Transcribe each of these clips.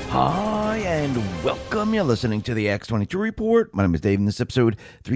Hi, and welcome. You're listening to the X22 Report. My name is Dave, and this episode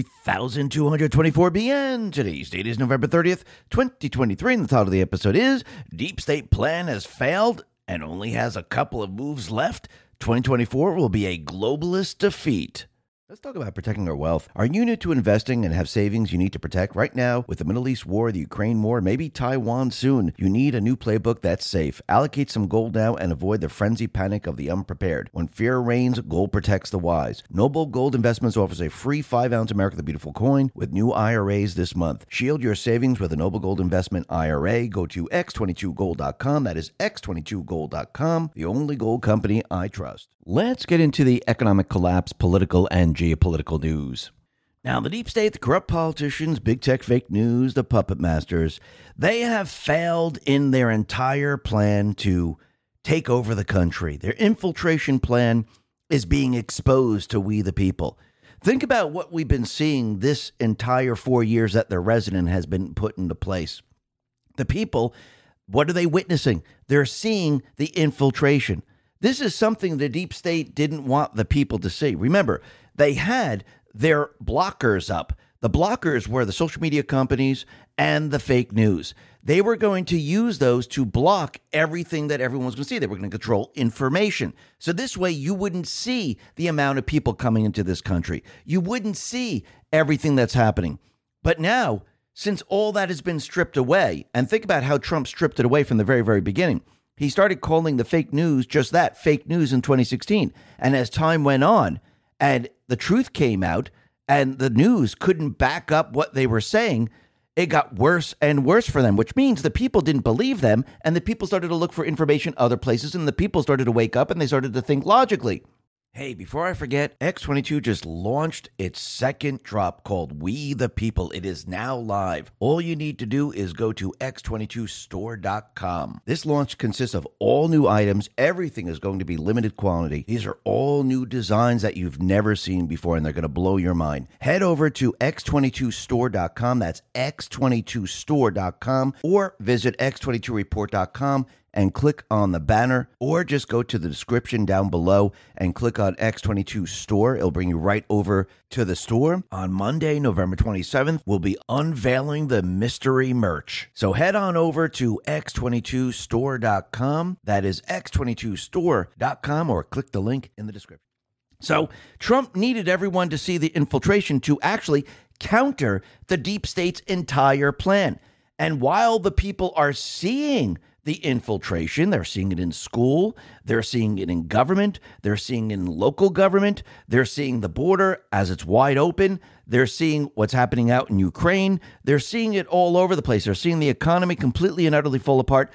3224 BN. Today's date is November 30th, 2023, and the title of the episode is Deep State Plan Has Failed and Only Has a Couple of Moves Left. 2024 will be a globalist defeat. Let's talk about protecting our wealth. Are you new to investing and have savings you need to protect right now? With the Middle East war, the Ukraine war, maybe Taiwan soon, you need a new playbook that's safe. Allocate some gold now and avoid the frenzy panic of the unprepared. When fear reigns, gold protects the wise. Noble Gold Investments offers a free 5-ounce America the Beautiful coin with new IRAs this month. Shield your savings with a Noble Gold Investment IRA. Go to x22gold.com. That is x22gold.com, the only gold company I trust. Let's get into the economic collapse, political, and geopolitical news. Now, the deep state, the corrupt politicians, big tech fake news, the puppet masters, they have failed in their entire plan to take over the country. Their infiltration plan is being exposed to we the people. Think about what we've been seeing this entire 4 years that their resident has been put into place. The people, what are they witnessing? They're seeing the infiltration. This is something the deep state didn't want the people to see. Remember, they had their blockers up. The blockers were the social media companies and the fake news. They were going to use those to block everything that everyone was going to see. They were going to control information. So this way, you wouldn't see the amount of people coming into this country. You wouldn't see everything that's happening. But now, since all that has been stripped away, and think about how Trump stripped it away from the very, very beginning. He started calling the fake news just that, fake news in 2016. And as time went on and the truth came out and the news couldn't back up what they were saying, it got worse and worse for them, which means the people didn't believe them and the people started to look for information other places and the people started to wake up and they started to think logically. Hey, before I forget, X22 just launched its second drop called We the People. It is now live. All you need to do is go to x22store.com. This launch consists of all new items. Everything is going to be limited quantity. These are all new designs that you've never seen before, and they're going to blow your mind. Head over to x22store.com. That's x22store.com, or visit x22report.com and click on the banner, or just go to the description down below and click on X22 Store. It'll bring you right over to the store. On Monday, November 27th, we'll be unveiling the mystery merch. So head on over to x22store.com. That is x22store.com, or click the link in the description. So Trump needed everyone to see the infiltration to actually counter the deep state's entire plan. And while the people are seeing the infiltration, they're seeing it in school, they're seeing it in government, they're seeing it in local government, they're seeing the border as it's wide open, they're seeing what's happening out in Ukraine, they're seeing it all over the place, they're seeing the economy completely and utterly fall apart.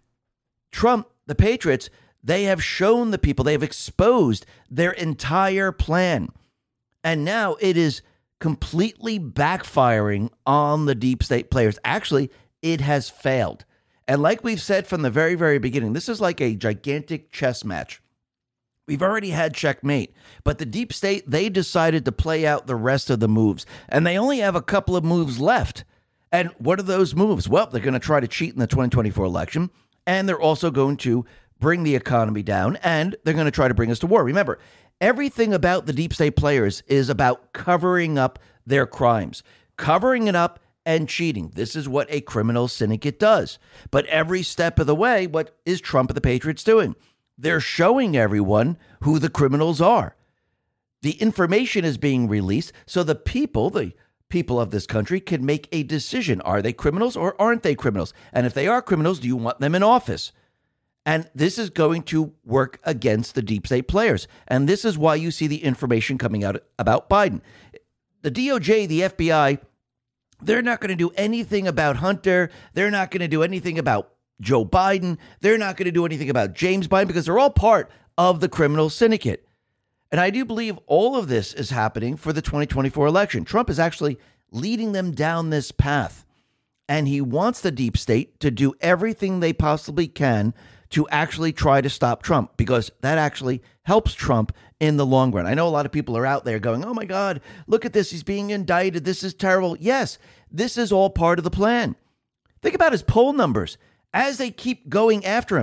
Trump, the Patriots, they have shown the people, they have exposed their entire plan. And now it is completely backfiring on the deep state players. Actually, it has failed. And like we've said from the very, very beginning, this is like a gigantic chess match. We've already had checkmate, but the deep state, they decided to play out the rest of the moves, and they only have a couple of moves left. And what are those moves? Well, they're going to try to cheat in the 2024 election, and they're also going to bring the economy down, and they're going to try to bring us to war. Remember, everything about the deep state players is about covering up their crimes, covering it up and cheating. This is what a criminal syndicate does. But every step of the way, what is Trump and the Patriots doing? They're showing everyone who the criminals are. The information is being released so the people of this country can make a decision. Are they criminals or aren't they criminals? And if they are criminals, do you want them in office? And this is going to work against the deep state players. And this is why you see the information coming out about Biden. The DOJ, the FBI, they're not going to do anything about Hunter. They're not going to do anything about Joe Biden. They're not going to do anything about James Biden because they're all part of the criminal syndicate. And I do believe all of this is happening for the 2024 election. Trump is actually leading them down this path. And he wants the deep state to do everything they possibly can to actually try to stop Trump, because that actually helps Trump in the long run. I know a lot of people are out there going, oh my God, look at this. He's being indicted. This is terrible. Yes, this is all part of the plan. Think about his poll numbers as they keep going after him.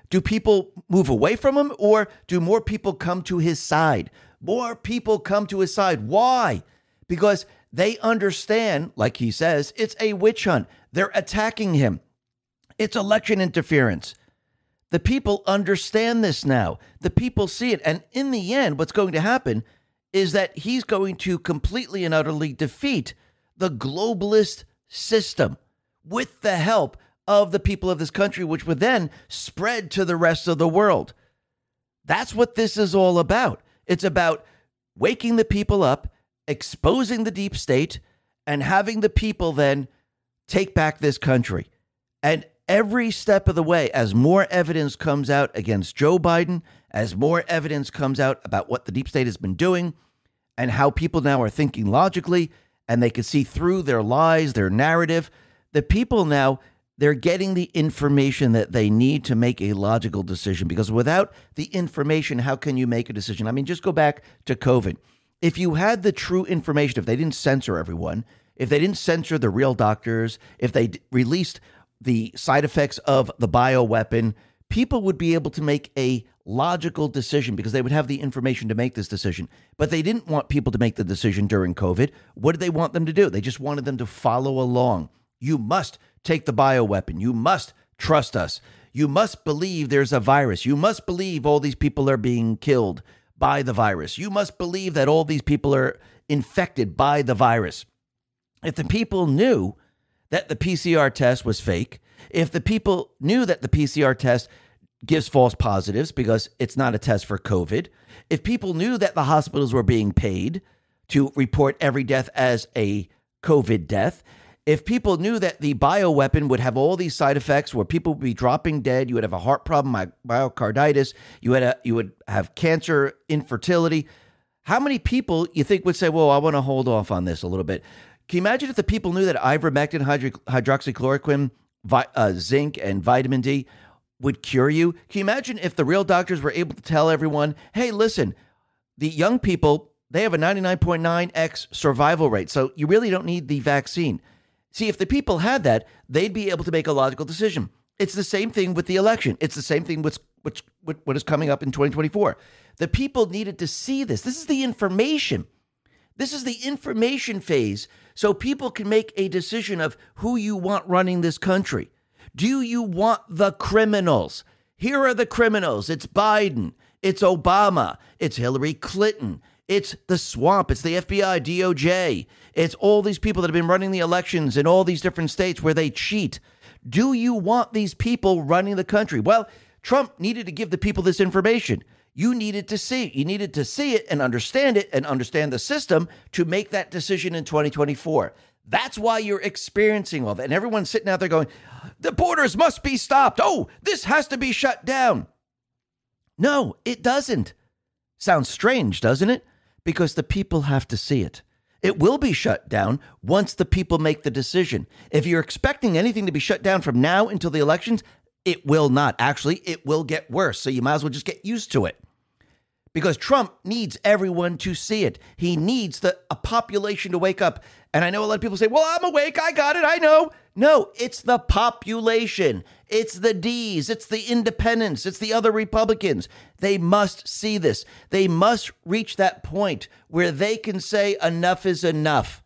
Do people move away from him, or do more people come to his side? More people come to his side. Why? Because they understand, like he says, it's a witch hunt. They're attacking him. It's election interference. The people understand this now. The people see it. And in the end, what's going to happen is that he's going to completely and utterly defeat the globalist system with the help of the people of this country, which would then spread to the rest of the world. That's what this is all about. It's about waking the people up, exposing the deep state, and having the people then take back this country. And every step of the way, as more evidence comes out against Joe Biden, as more evidence comes out about what the deep state has been doing and how people now are thinking logically, and they can see through their lies, their narrative, the people now, they're getting the information that they need to make a logical decision, because without the information, how can you make a decision? I mean, just go back to COVID. If you had the true information, if they didn't censor everyone, if they didn't censor the real doctors, if they released the side effects of the bioweapon, people would be able to make a logical decision because they would have the information to make this decision. But they didn't want people to make the decision during COVID. What did they want them to do? They just wanted them to follow along. You must take the bioweapon. You must trust us. You must believe there's a virus. You must believe all these people are being killed by the virus. You must believe that all these people are infected by the virus. If the people knew that the PCR test was fake, if the people knew that the PCR test gives false positives because it's not a test for COVID, if people knew that the hospitals were being paid to report every death as a COVID death, if people knew that the bioweapon would have all these side effects where people would be dropping dead, you would have a heart problem, myocarditis, you would have cancer, infertility, how many people you think would say, well, I want to hold off on this a little bit? Can you imagine if the people knew that ivermectin, hydroxychloroquine, zinc, and vitamin D would cure you? Can you imagine if the real doctors were able to tell everyone, hey, listen, the young people, they have a 99.9x survival rate, so you really don't need the vaccine. See, if the people had that, they'd be able to make a logical decision. It's the same thing with the election. It's the same thing with what is coming up in 2024. The people needed to see this. This is the information. This is the information phase, so people can make a decision of who you want running this country. Do you want the criminals? Here are the criminals. It's Biden. It's Obama. It's Hillary Clinton. It's the swamp. It's the FBI, DOJ. It's all these people that have been running the elections in all these different states where they cheat. Do you want these people running the country? Well, Trump needed to give the people this information. You needed to see it. You needed to see it and understand the system to make that decision in 2024. That's why you're experiencing all that. And everyone's sitting out there going, the borders must be stopped. Oh, this has to be shut down. No, it doesn't. Sounds strange, doesn't it? Because the people have to see it. It will be shut down once the people make the decision. If you're expecting anything to be shut down from now until the elections, it will not. Actually, it will get worse. So you might as well just get used to it. Because Trump needs everyone to see it. He needs a population to wake up. And I know a lot of people say, well, I'm awake. I got it. I know. No, it's the population. It's the D's. It's the independents. It's the other Republicans. They must see this. They must reach that point where they can say enough is enough.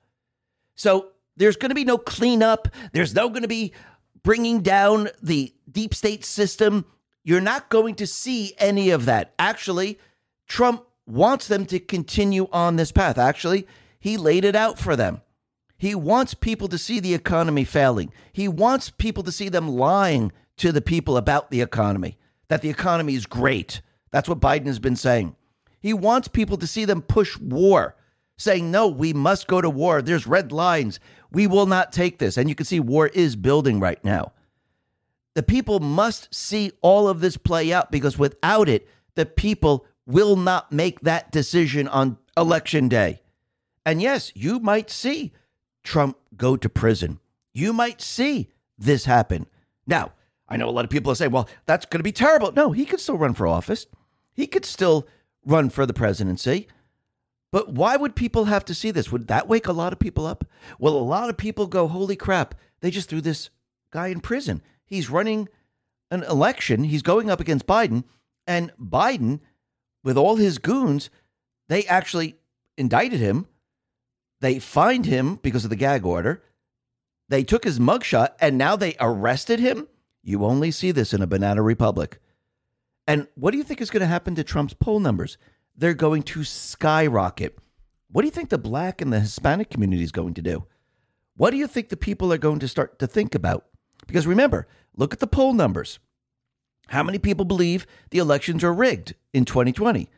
So there's going to be no cleanup. There's no going to be bringing down the deep state system. You're not going to see any of that. Actually, Trump wants them to continue on this path. Actually, he laid it out for them. He wants people to see the economy failing. He wants people to see them lying to the people about the economy, that the economy is great. That's what Biden has been saying. He wants people to see them push war, saying, no, we must go to war. There's red lines. We will not take this. And you can see war is building right now. The people must see all of this play out, because without it, the people will not make that decision on election day. And yes, you might see Trump go to prison. You might see this happen. Now, I know a lot of people will say, well, that's going to be terrible. No, he could still run for office. He could still run for the presidency. But why would people have to see this? Would that wake a lot of people up? Well, a lot of people go, holy crap, they just threw this guy in prison. He's running an election. He's going up against Biden, and Biden, with all his goons, they actually indicted him. They fined him because of the gag order. They took his mugshot, and now they arrested him. You only see this in a banana republic. And what do you think is going to happen to Trump's poll numbers? They're going to skyrocket. What do you think the black and the Hispanic community is going to do? What do you think the people are going to start to think about? Because remember, look at the poll numbers. How many people believe the elections are rigged in 2020?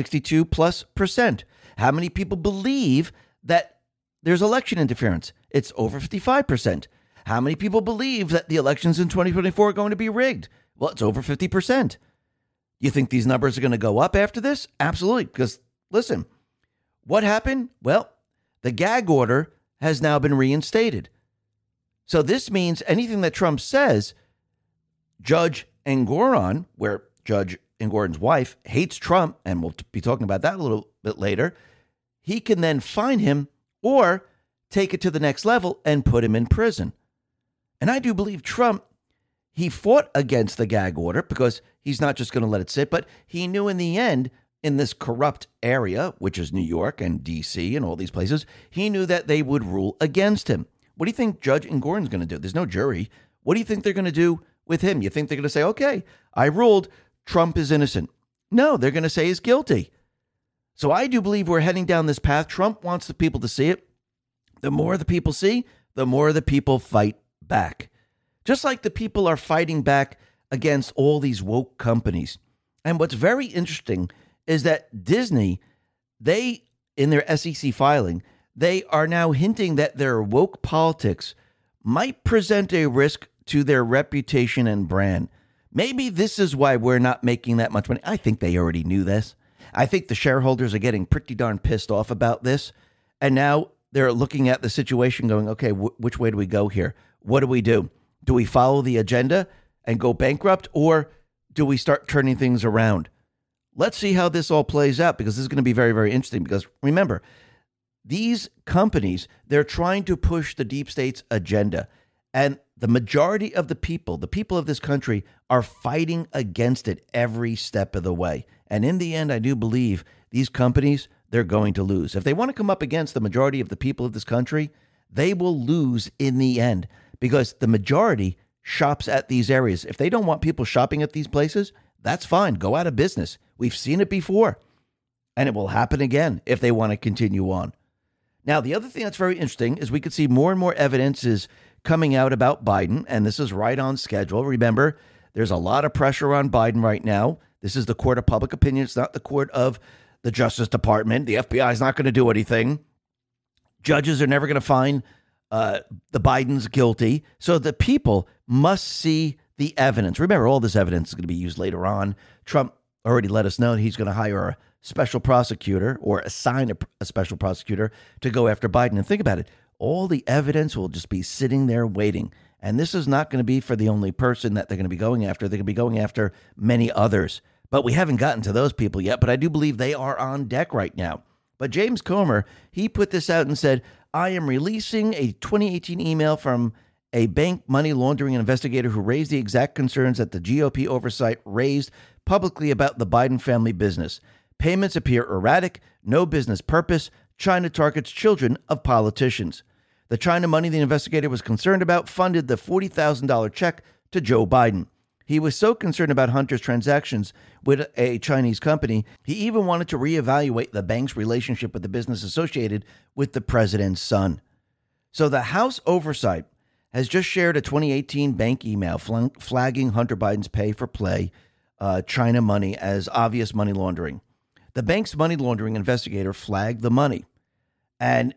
62+%. How many people believe that there's election interference? It's over 55%. How many people believe that the elections in 2024 are going to be rigged? Well, it's over 50%. You think these numbers are going to go up after this? Absolutely. Because listen, what happened? Well, the gag order has now been reinstated. So this means anything that Trump says, Judge Engoron, where Judge Engoron's wife hates Trump, and we'll be talking about that a little bit later, he can then fine him or take it to the next level and put him in prison. And I do believe Trump, he fought against the gag order because he's not just going to let it sit, but he knew in the end, in this corrupt area, which is New York and D.C. and all these places, he knew that they would rule against him. What do you think Judge Engoron's going to do? There's no jury. What do you think they're going to do with him? You think they're going to say, okay, I ruled Trump is innocent? No, they're going to say he's guilty. So I do believe we're heading down this path. Trump wants the people to see it. The more the people see, the more the people fight back. Just like the people are fighting back against all these woke companies. And what's very interesting is that Disney, they, in their SEC filing, they are now hinting that their woke politics might present a risk to their reputation and brand. Maybe this is why we're not making that much money. I think they already knew this. I think the shareholders are getting pretty darn pissed off about this. And now they're looking at the situation going, okay, which way do we go here? What do we do? Do we follow the agenda and go bankrupt, or do we start turning things around? Let's see how this all plays out, because this is going to be very, very interesting. Because remember, these companies, they're trying to push the deep state's agenda. And the majority of the people of this country, are fighting against it every step of the way. And in the end, I do believe these companies, they're going to lose. If they want to come up against the majority of the people of this country, they will lose in the end, because the majority shops at these areas. If they don't want people shopping at these places, that's fine. Go out of business. We've seen it before, and it will happen again if they want to continue on. Now, the other thing that's very interesting is we could see more and more evidence is coming out about Biden, and this is right on schedule. Remember, there's a lot of pressure on Biden right now. This is the court of public opinion. It's not the court of the Justice Department. The FBI is not going to do anything. Judges are never going to find the Bidens guilty. So the people must see the evidence. Remember, all this evidence is going to be used later on. Trump already let us know that he's going to hire a special prosecutor, or assign a special prosecutor to go after Biden. And think about it. All the evidence will just be sitting there waiting. And this is not going to be for the only person that they're going to be going after. They're going to be going after many others. But we haven't gotten to those people yet. But I do believe they are on deck right now. But James Comer, he put this out and said, I am releasing a 2018 email from a bank money laundering investigator who raised the exact concerns that the GOP oversight raised publicly about the Biden family business. Payments appear erratic, no business purpose. China targets children of politicians. The China money the investigator was concerned about funded the $40,000 check to Joe Biden. He was so concerned about Hunter's transactions with a Chinese company, he even wanted to reevaluate the bank's relationship with the business associated with the president's son. So the House Oversight has just shared a 2018 bank email flagging Hunter Biden's pay-for-play China money as obvious money laundering. The bank's money laundering investigator flagged the money, and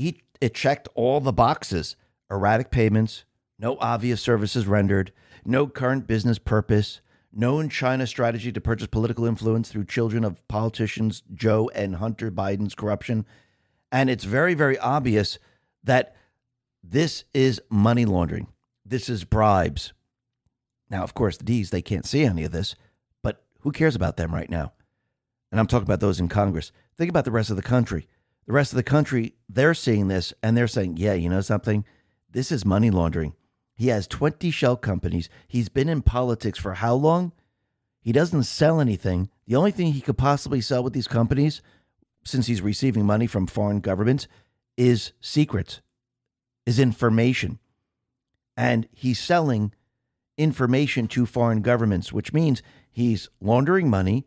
it checked all the boxes: erratic payments, no obvious services rendered, no current business purpose, known China strategy to purchase political influence through children of politicians Joe and Hunter Biden's corruption. And it's very, very obvious that this is money laundering. This is bribes. Now, of course, the D's, they can't see any of this, but who cares about them right now? And I'm talking about those in Congress. Think about the rest of the country. The rest of the country, they're seeing this and they're saying, yeah, you know something? This is money laundering. He has 20 shell companies. He's been in politics for how long? He doesn't sell anything. The only thing he could possibly sell with these companies, since he's receiving money from foreign governments, is secrets, is information. And he's selling information to foreign governments, which means he's laundering money,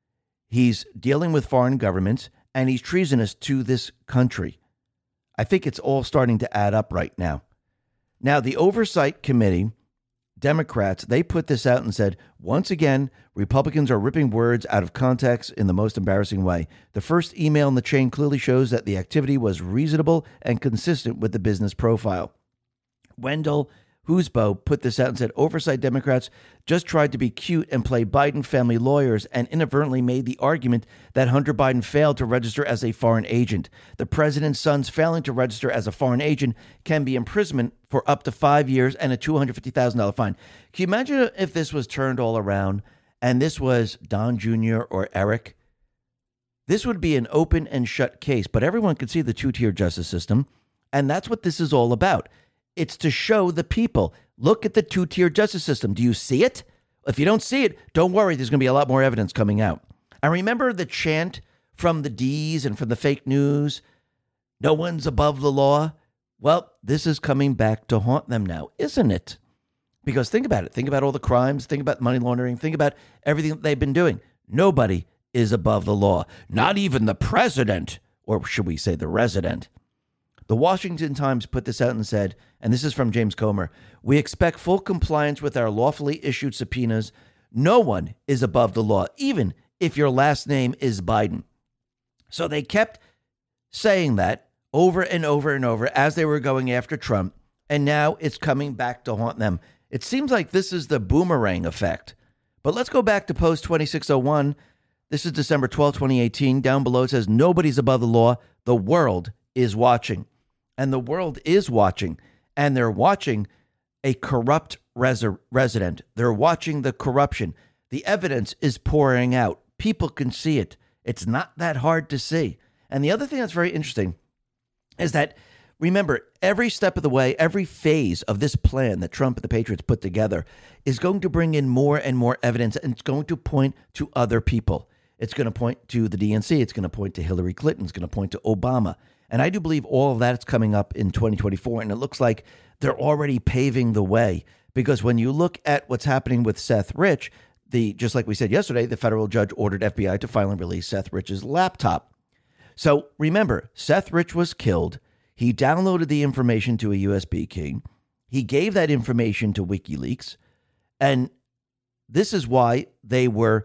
he's dealing with foreign governments, and he's treasonous to this country. I think it's all starting to add up right now. Now, the Oversight Committee, Democrats, they put this out and said, once again, Republicans are ripping words out of context in the most embarrassing way. The first email in the chain clearly shows that the activity was reasonable and consistent with the business profile. Wendell Husbo put this out and said, Oversight Democrats just tried to be cute and play Biden family lawyers and inadvertently made the argument that Hunter Biden failed to register as a foreign agent. The president's son's failing to register as a foreign agent can be imprisonment for up to 5 years and a $250,000 fine. Can you imagine if this was turned all around and this was Don Jr. or Eric? This would be an open and shut case, but everyone could see the two-tier justice system, and that's what this is all about. It's to show the people, look at the two-tier justice system. Do you see it? If you don't see it, don't worry. There's going to be a lot more evidence coming out. I remember the chant from the D's and from the fake news, no one's above the law. Well, this is coming back to haunt them now, isn't it? Because think about it. Think about all the crimes. Think about money laundering. Think about everything that they've been doing. Nobody is above the law. Not even the president, or should we say the resident. The Washington Times put this out and said, and this is from James Comer, we expect full compliance with our lawfully issued subpoenas. No one is above the law, even if your last name is Biden. So they kept saying that over and over and over as they were going after Trump, and now it's coming back to haunt them. It seems like this is the boomerang effect. But let's go back to Post 2601. This is December 12, 2018. Down below it says, nobody's above the law. The world is watching. And the world is watching, and they're watching a corrupt resident. They're watching the corruption. The evidence is pouring out. People can see it. It's not that hard to see. And the other thing that's very interesting is that, remember, every step of the way, every phase of this plan that Trump and the Patriots put together is going to bring in more and more evidence, and it's going to point to other people. It's going to point to the DNC. It's going to point to Hillary Clinton. It's going to point to Obama. And I do believe all of that is coming up in 2024. And it looks like they're already paving the way, because when you look at what's happening with Seth Rich, just like we said yesterday, the federal judge ordered FBI to finally release Seth Rich's laptop. So remember, Seth Rich was killed. He downloaded the information to a USB key. He gave that information to WikiLeaks. And this is why they were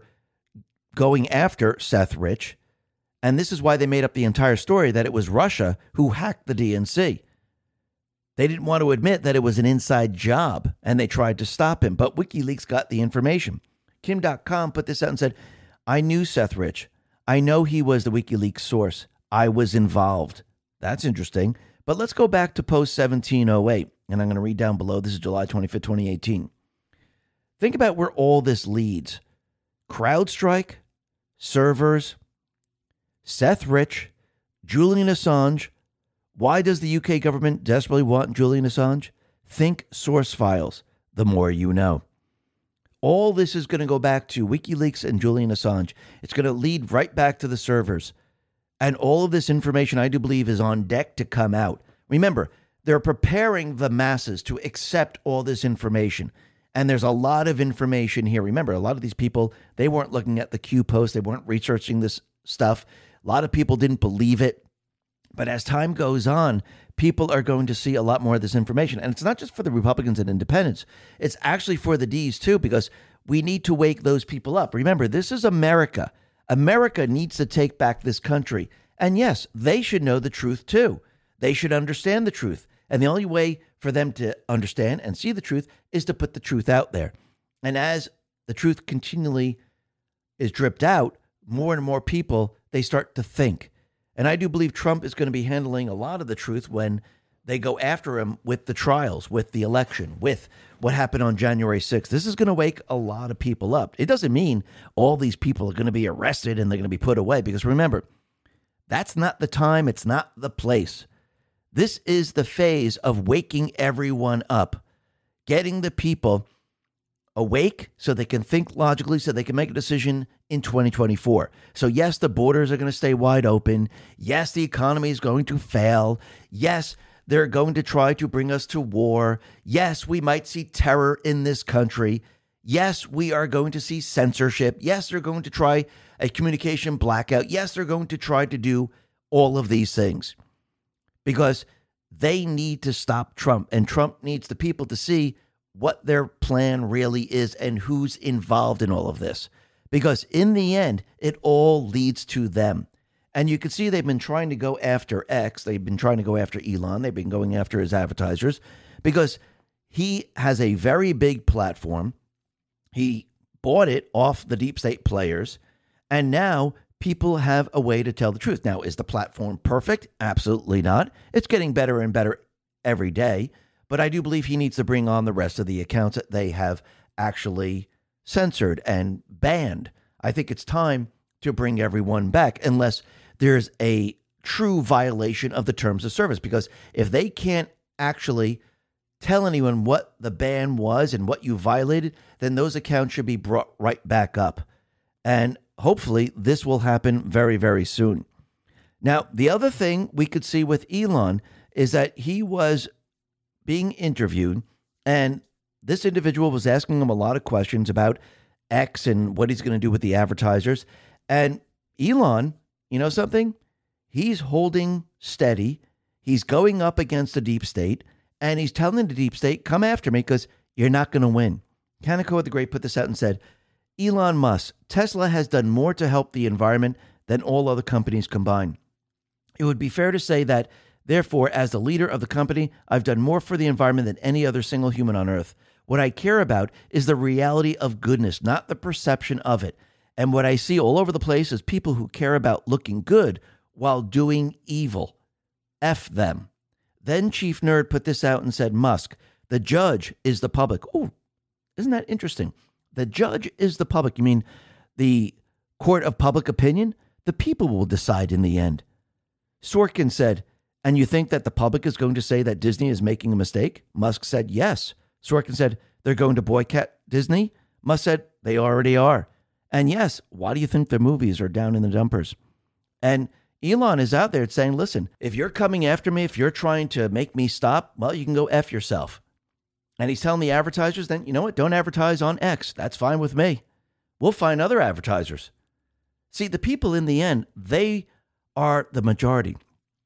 going after Seth Rich. And this is why they made up the entire story that it was Russia who hacked the DNC. They didn't want to admit that it was an inside job, and they tried to stop him. But WikiLeaks got the information. Kim.com put this out and said, I knew Seth Rich. I know he was the WikiLeaks source. I was involved. That's interesting. But let's go back to Post 1708, and I'm going to read down below. This is July 25th, 2018. Think about where all this leads. CrowdStrike, servers, Seth Rich, Julian Assange. Why does the UK government desperately want Julian Assange? Think source files. The more you know. All this is going to go back to WikiLeaks and Julian Assange. It's going to lead right back to the servers. And all of this information, I do believe, is on deck to come out. Remember, they're preparing the masses to accept all this information. And there's a lot of information here. Remember, a lot of these people, they weren't looking at the Q post. They weren't researching this stuff. A lot of people didn't believe it. But as time goes on, people are going to see a lot more of this information. And it's not just for the Republicans and independents. It's actually for the Ds, too, because we need to wake those people up. Remember, this is America. America needs to take back this country. And yes, they should know the truth, too. They should understand the truth. And the only way for them to understand and see the truth is to put the truth out there. And as the truth continually is dripped out, more and more people, they start to think. And I do believe Trump is going to be handling a lot of the truth when they go after him with the trials, with the election, with what happened on January 6th. This is going to wake a lot of people up. It doesn't mean all these people are going to be arrested and they're going to be put away, because remember, that's not the time. It's not the place. This is the phase of waking everyone up. getting the people awake so they can think logically, so they can make a decision in 2024. So yes, the borders are going to stay wide open. Yes, the economy is going to fail. Yes, they're going to try to bring us to war. Yes, we might see terror in this country. Yes, we are going to see censorship. Yes, they're going to try a communication blackout. Yes, they're going to try to do all of these things because they need to stop Trump, and Trump needs the people to see what their plan really is and who's involved in all of this. Because in the end, it all leads to them. And you can see they've been trying to go after X. They've been trying to go after Elon. They've been going after his advertisers because he has a very big platform. He bought it off the deep state players. And now people have a way to tell the truth. Now, is the platform perfect? Absolutely not. It's getting better and better every day. But I do believe he needs to bring on the rest of the accounts that they have actually censored and banned. I think it's time to bring everyone back unless there's a true violation of the terms of service. Because if they can't actually tell anyone what the ban was and what you violated, then those accounts should be brought right back up. And hopefully this will happen very, very soon. Now, the other thing we could see with Elon is that he was being interviewed, and this individual was asking him a lot of questions about X and what he's going to do with the advertisers. And Elon, you know something? He's holding steady. He's going up against the deep state, and he's telling the deep state, come after me because you're not going to win. Kaneko the Great put this out and said, Elon Musk, Tesla has done more to help the environment than all other companies combined. It would be fair to say that, therefore, as the leader of the company, I've done more for the environment than any other single human on earth. What I care about is the reality of goodness, not the perception of it. And what I see all over the place is people who care about looking good while doing evil. F them. Then Chief Nerd put this out and said, Musk, the judge is the public. Oh, isn't that interesting? The judge is the public. You mean the court of public opinion? The people will decide in the end. Sorkin said, and you think that the public is going to say that Disney is making a mistake? Musk said, yes. Sorkin said, they're going to boycott Disney? Musk said, they already are. And yes, why do you think their movies are down in the dumpers? And Elon is out there saying, listen, if you're coming after me, if you're trying to make me stop, well, you can go F yourself. And he's telling the advertisers, then, you know what? Don't advertise on X. That's fine with me. We'll find other advertisers. See, the people in the end, they are the majority.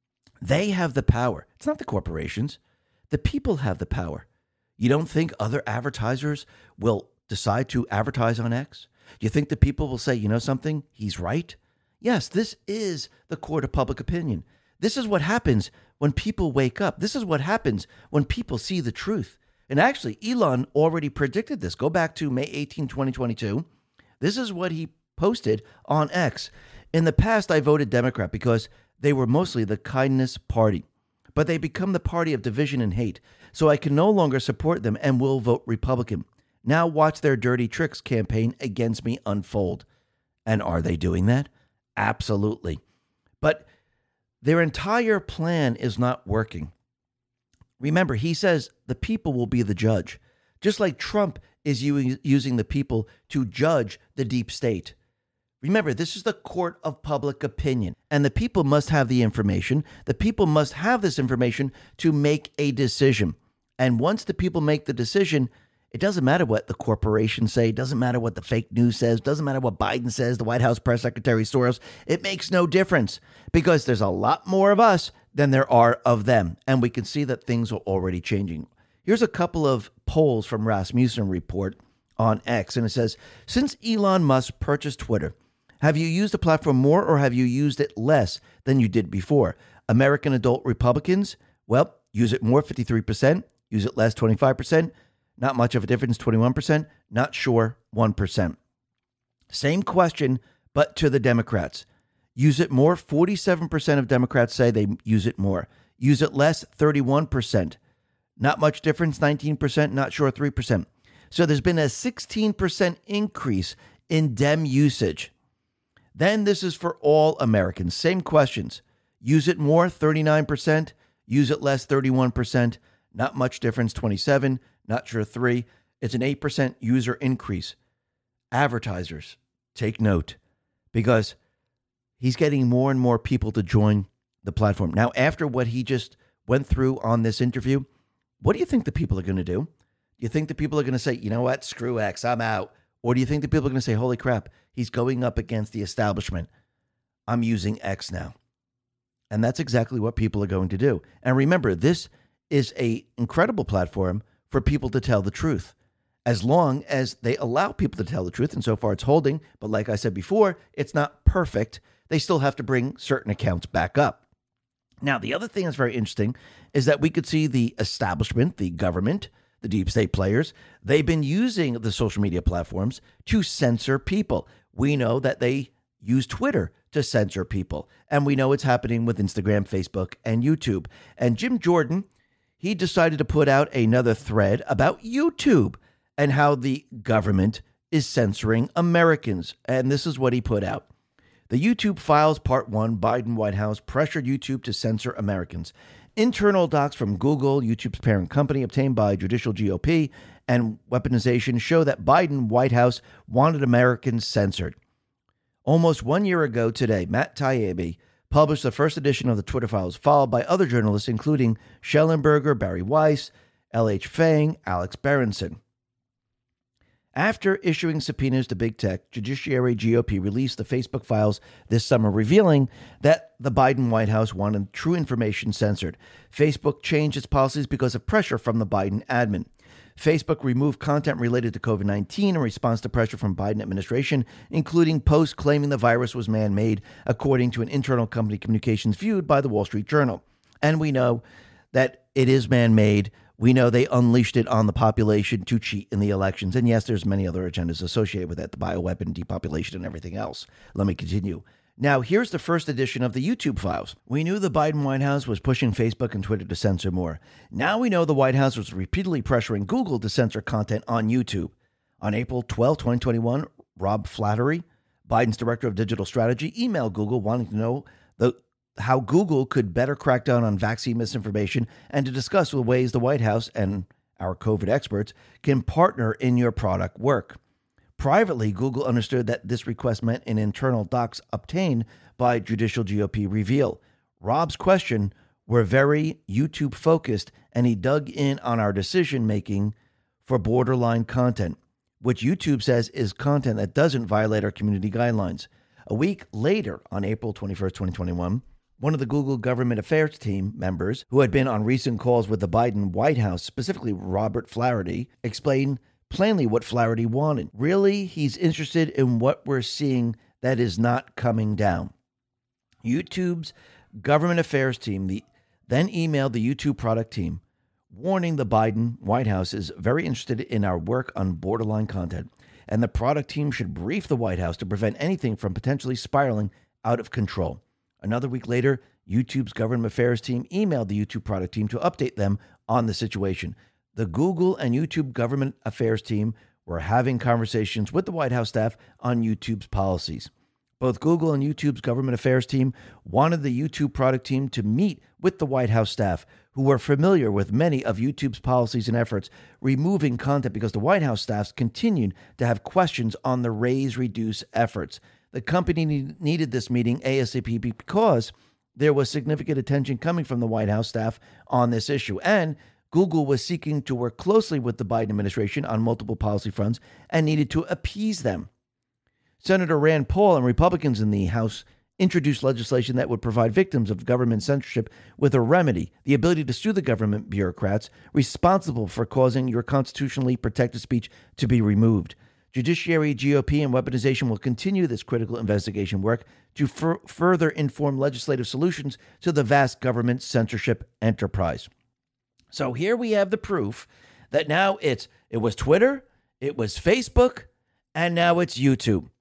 They have the power. It's not the corporations. The people have the power. You don't think other advertisers will decide to advertise on X? Do you think the people will say, you know something? He's right. Yes, this is the court of public opinion. This is what happens when people wake up. This is what happens when people see the truth. And actually, Elon already predicted this. Go back to May 18, 2022. This is what he posted on X. In the past, I voted Democrat because they were mostly the kindness party, but they become the party of division and hate. So I can no longer support them and will vote Republican. Now watch their dirty tricks campaign against me unfold. And are they doing that? Absolutely. But their entire plan is not working. Remember, he says the people will be the judge, just like Trump is using the people to judge the deep state. Remember, this is the court of public opinion, and the people must have the information. The people must have this information to make a decision. And once the people make the decision, it doesn't matter what the corporations say. It doesn't matter what the fake news says. It doesn't matter what Biden says, the White House press secretary Soros. It makes no difference because there's a lot more of us than there are of them. And we can see that things are already changing. Here's a couple of polls from Rasmussen Report on X. And it says, since Elon Musk purchased Twitter, have you used the platform more or have you used it less than you did before? American adult Republicans, well, use it more, 53%. Use it less, 25%. Not much of a difference, 21%. Not sure, 1%. Same question, but to the Democrats. Use it more, 47% of Democrats say they use it more. Use it less, 31%. Not much difference, 19%. Not sure, 3%. So there's been a 16% increase in Dem usage. Then this is for all Americans. Same questions. Use it more, 39%. Use it less, 31%. Not much difference, 27%. not sure 3. It's an 8% user increase. Advertisers, take note, because he's getting more and more people to join the platform. Now, after what he just went through on this interview, what do you think the people are going to do? Do you think the people are going to say, you know what, screw X, I'm out? Or do you think the people are going to say, holy crap, he's going up against the establishment, I'm using X now? And that's exactly what people are going to do. And remember, this is an incredible platform for people to tell the truth, as long as they allow people to tell the truth. And so far it's holding. But like I said before, it's not perfect. They still have to bring certain accounts back up. Now, the other thing that's very interesting is that we could see the establishment, the government, the deep state players, they've been using the social media platforms to censor people. We know that they use Twitter to censor people. And we know it's happening with Instagram, Facebook, and YouTube. And Jim Jordan, he decided to put out another thread about YouTube and how the government is censoring Americans. And this is what he put out. The YouTube Files Part 1, Biden White House pressured YouTube to censor Americans. Internal docs from Google, YouTube's parent company, obtained by judicial GOP and weaponization show that Biden White House wanted Americans censored. Almost 1 year ago today, Matt Taibbi published the first edition of the Twitter Files, followed by other journalists, including Schellenberger, Barry Weiss, L.H. Fang, Alex Berenson. After issuing subpoenas to big tech, Judiciary GOP released the Facebook files this summer, revealing that the Biden White House wanted true information censored. Facebook changed its policies because of pressure from the Biden admin. Facebook removed content related to COVID-19 in response to pressure from Biden administration, including posts claiming the virus was man-made, according to an internal company communications viewed by the Wall Street Journal. And we know that it is man-made. We know they unleashed it on the population to cheat in the elections. And yes, there's many other agendas associated with that, the bioweapon, depopulation, and everything else. Let me continue. Now, here's the first edition of the YouTube files. We knew the Biden White House was pushing Facebook and Twitter to censor more. Now we know the White House was repeatedly pressuring Google to censor content on YouTube. On April 12, 2021, Rob Flattery, Biden's director of digital strategy, emailed Google wanting to know how Google could better crack down on vaccine misinformation and to discuss the ways the White House and our COVID experts can partner in your product work. Privately, Google understood that this request meant an internal docs obtained by judicial GOP reveal. Rob's questions were very YouTube focused, and he dug in on our decision making for borderline content, which YouTube says is content that doesn't violate our community guidelines. A week later, on April 21st, 2021, one of the Google government affairs team members who had been on recent calls with the Biden White House, specifically Robert Flaherty, explained plainly what Flaherty wanted. Really, he's interested in what we're seeing that is not coming down. YouTube's government affairs team then emailed the YouTube product team, warning the Biden White House is very interested in our work on borderline content, and the product team should brief the White House to prevent anything from potentially spiraling out of control. Another week later, YouTube's government affairs team emailed the YouTube product team to update them on the situation. The Google and YouTube government affairs team were having conversations with the White House staff on YouTube's policies. Both Google and YouTube's government affairs team wanted the YouTube product team to meet with the White House staff, who were familiar with many of YouTube's policies and efforts, removing content because the White House staffs continued to have questions on the raise, reduce efforts. The company needed this meeting ASAP because there was significant attention coming from the White House staff on this issue, and Google was seeking to work closely with the Biden administration on multiple policy fronts and needed to appease them. Senator Rand Paul and Republicans in the House introduced legislation that would provide victims of government censorship with a remedy, the ability to sue the government bureaucrats responsible for causing your constitutionally protected speech to be removed. Judiciary, GOP, and weaponization will continue this critical investigation work to further inform legislative solutions to the vast government censorship enterprise. So here we have the proof that now it was Twitter, it was Facebook, and now it's YouTube.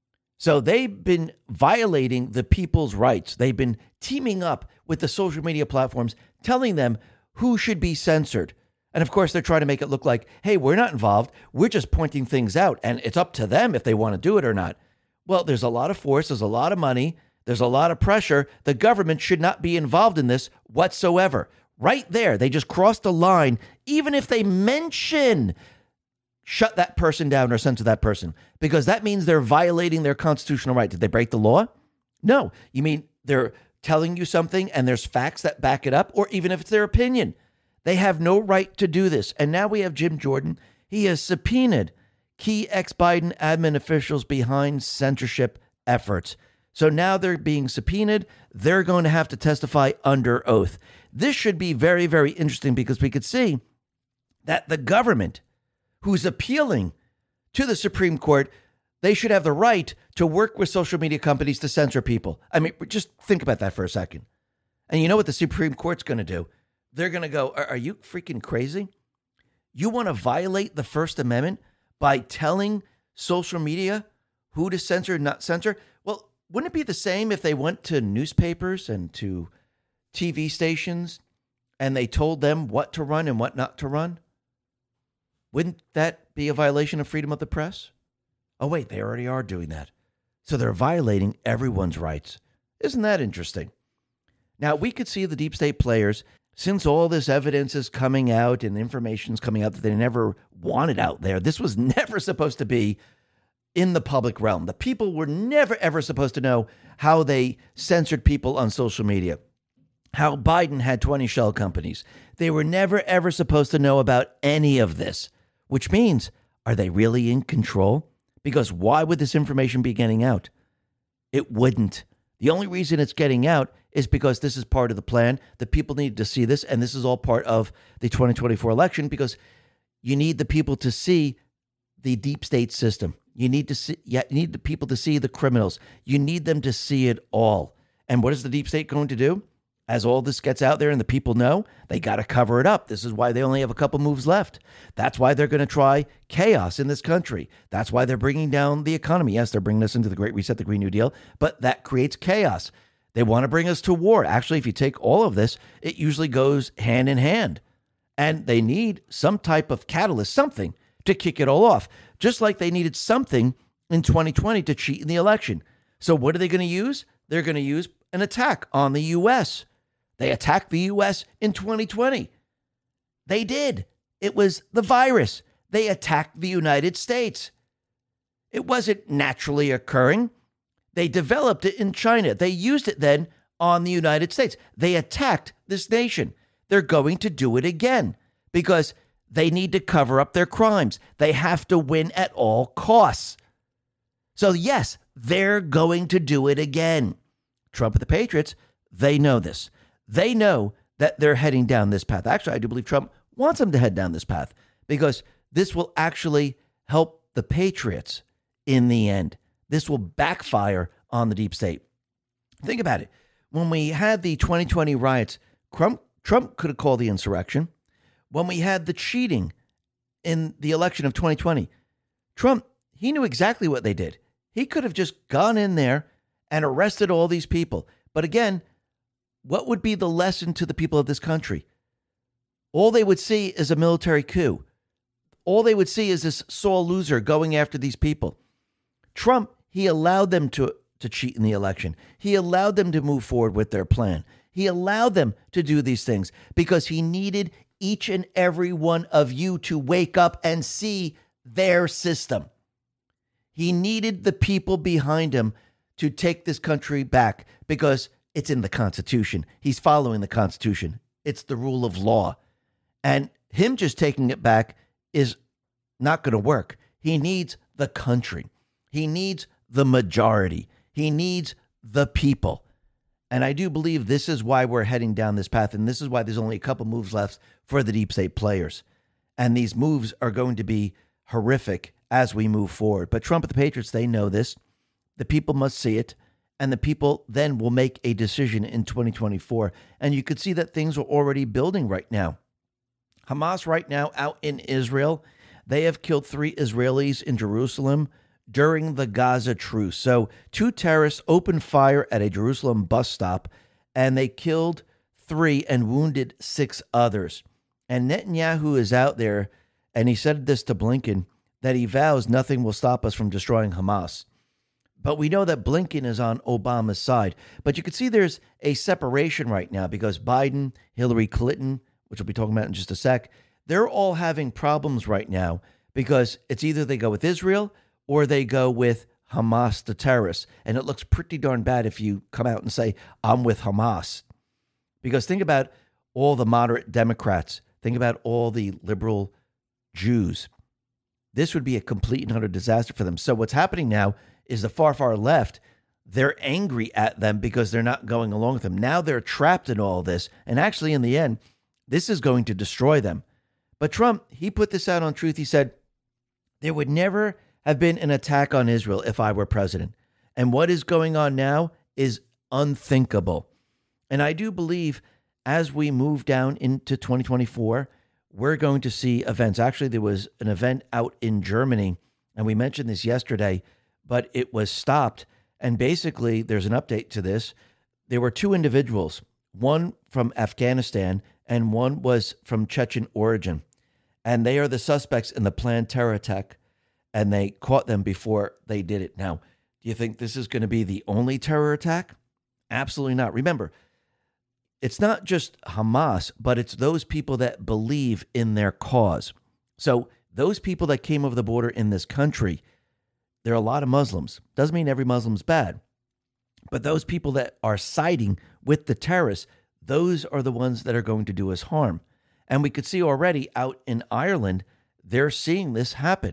So they've been violating the people's rights. They've been teaming up with the social media platforms, telling them who should be censored. And of course, they're trying to make it look like, hey, we're not involved. We're just pointing things out, and it's up to them if they want to do it or not. Well, there's a lot of force. There's a lot of money. There's a lot of pressure. The government should not be involved in this whatsoever. Right there, they just crossed the line, even if they mention shut that person down or censor that person, because that means they're violating their constitutional right. Did they break the law? No. You mean they're telling you something and there's facts that back it up, or even if it's their opinion. They have no right to do this. And now we have Jim Jordan. He has subpoenaed key ex-Biden admin officials behind censorship efforts. So now they're being subpoenaed. They're going to have to testify under oath. This should be very, very interesting because we could see that the government who's appealing to the Supreme Court, they should have the right to work with social media companies to censor people. I mean, just think about that for a second. And you know what the Supreme Court's going to do? They're going to go, are you freaking crazy? You want to violate the First Amendment by telling social media who to censor and not censor? Well, wouldn't it be the same if they went to newspapers and to TV stations and they told them what to run and what not to run? Wouldn't that be a violation of freedom of the press? Oh, wait, they already are doing that. So they're violating everyone's rights. Isn't that interesting? Now, we could see the deep state players, since all this evidence is coming out and information's coming out that they never wanted out there. This was never supposed to be in the public realm. The people were never, ever supposed to know how they censored people on social media, how Biden had 20 shell companies. They were never, ever supposed to know about any of this, which means, are they really in control? Because why would this information be getting out? It wouldn't. The only reason it's getting out is because this is part of the plan. The people need to see this, and this is all part of the 2024 election because you need the people to see the deep state system. You need the people to see the criminals. You need them to see it all. And what is the deep state going to do? As all this gets out there and the people know, they got to cover it up. This is why they only have a couple moves left. That's why they're going to try chaos in this country. That's why they're bringing down the economy. Yes, they're bringing us into the Great Reset, the Green New Deal, but that creates chaos. They want to bring us to war. Actually, if you take all of this, it usually goes hand in hand. And they need some type of catalyst, something to kick it all off, just like they needed something in 2020 to cheat in the election. So what are they going to use? They're going to use an attack on the U.S. They attacked the U.S. in 2020. They did. It was the virus. They attacked the United States. It wasn't naturally occurring. They developed it in China. They used it then on the United States. They attacked this nation. They're going to do it again because they need to cover up their crimes. They have to win at all costs. So yes, they're going to do it again. Trump and the Patriots, they know this. They know that they're heading down this path. Actually, I do believe Trump wants them to head down this path because this will actually help the Patriots in the end. This will backfire on the deep state. Think about it. When we had the 2020 riots, Trump could have called the insurrection. When we had the cheating in the election of 2020, Trump, he knew exactly what they did. He could have just gone in there and arrested all these people. But again, what would be the lesson to the people of this country? All they would see is a military coup. All they would see is this sore loser going after these people. Trump, he allowed them to cheat in the election. He allowed them to move forward with their plan. He allowed them to do these things because he needed each and every one of you to wake up and see their system. He needed the people behind him to take this country back because it's in the Constitution. He's following the Constitution. It's the rule of law. And him just taking it back is not going to work. He needs the country. He needs the majority. He needs the people. And I do believe this is why we're heading down this path. And this is why there's only a couple moves left for the deep state players. And these moves are going to be horrific as we move forward. But Trump and the Patriots, they know this. The people must see it. And the people then will make a decision in 2024. And you could see that things are already building right now. Hamas right now out in Israel, they have killed 3 Israelis in Jerusalem during the Gaza truce. So 2 terrorists opened fire at a Jerusalem bus stop, and they killed 3 and wounded 6 others. And Netanyahu is out there, and he said this to Blinken, that he vows nothing will stop us from destroying Hamas. But we know that Blinken is on Obama's side. But you can see there's a separation right now because Biden, Hillary Clinton, which we'll be talking about in just a sec, they're all having problems right now because it's either they go with Israel or they go with Hamas, the terrorists. And it looks pretty darn bad if you come out and say, I'm with Hamas. Because think about all the moderate Democrats. Think about all the liberal Jews. This would be a complete and utter disaster for them. So what's happening now is the far, far left, they're angry at them because they're not going along with them. Now they're trapped in all this. And actually, in the end, this is going to destroy them. But Trump, he put this out on Truth. He said, there would never have been an attack on Israel if I were president. And what is going on now is unthinkable. And I do believe as we move down into 2024, we're going to see events. Actually, there was an event out in Germany, and we mentioned this yesterday, but it was stopped. And basically, there's an update to this. There were two individuals, one from Afghanistan and one was from Chechen origin. And they are the suspects in the planned terror attack. And they caught them before they did it. Now, do you think this is going to be the only terror attack? Absolutely not. Remember, it's not just Hamas, but it's those people that believe in their cause. So those people that came over the border in this country, there are a lot of Muslims. Doesn't mean every Muslim's bad. But those people that are siding with the terrorists, those are the ones that are going to do us harm. And we could see already out in Ireland, they're seeing this happen.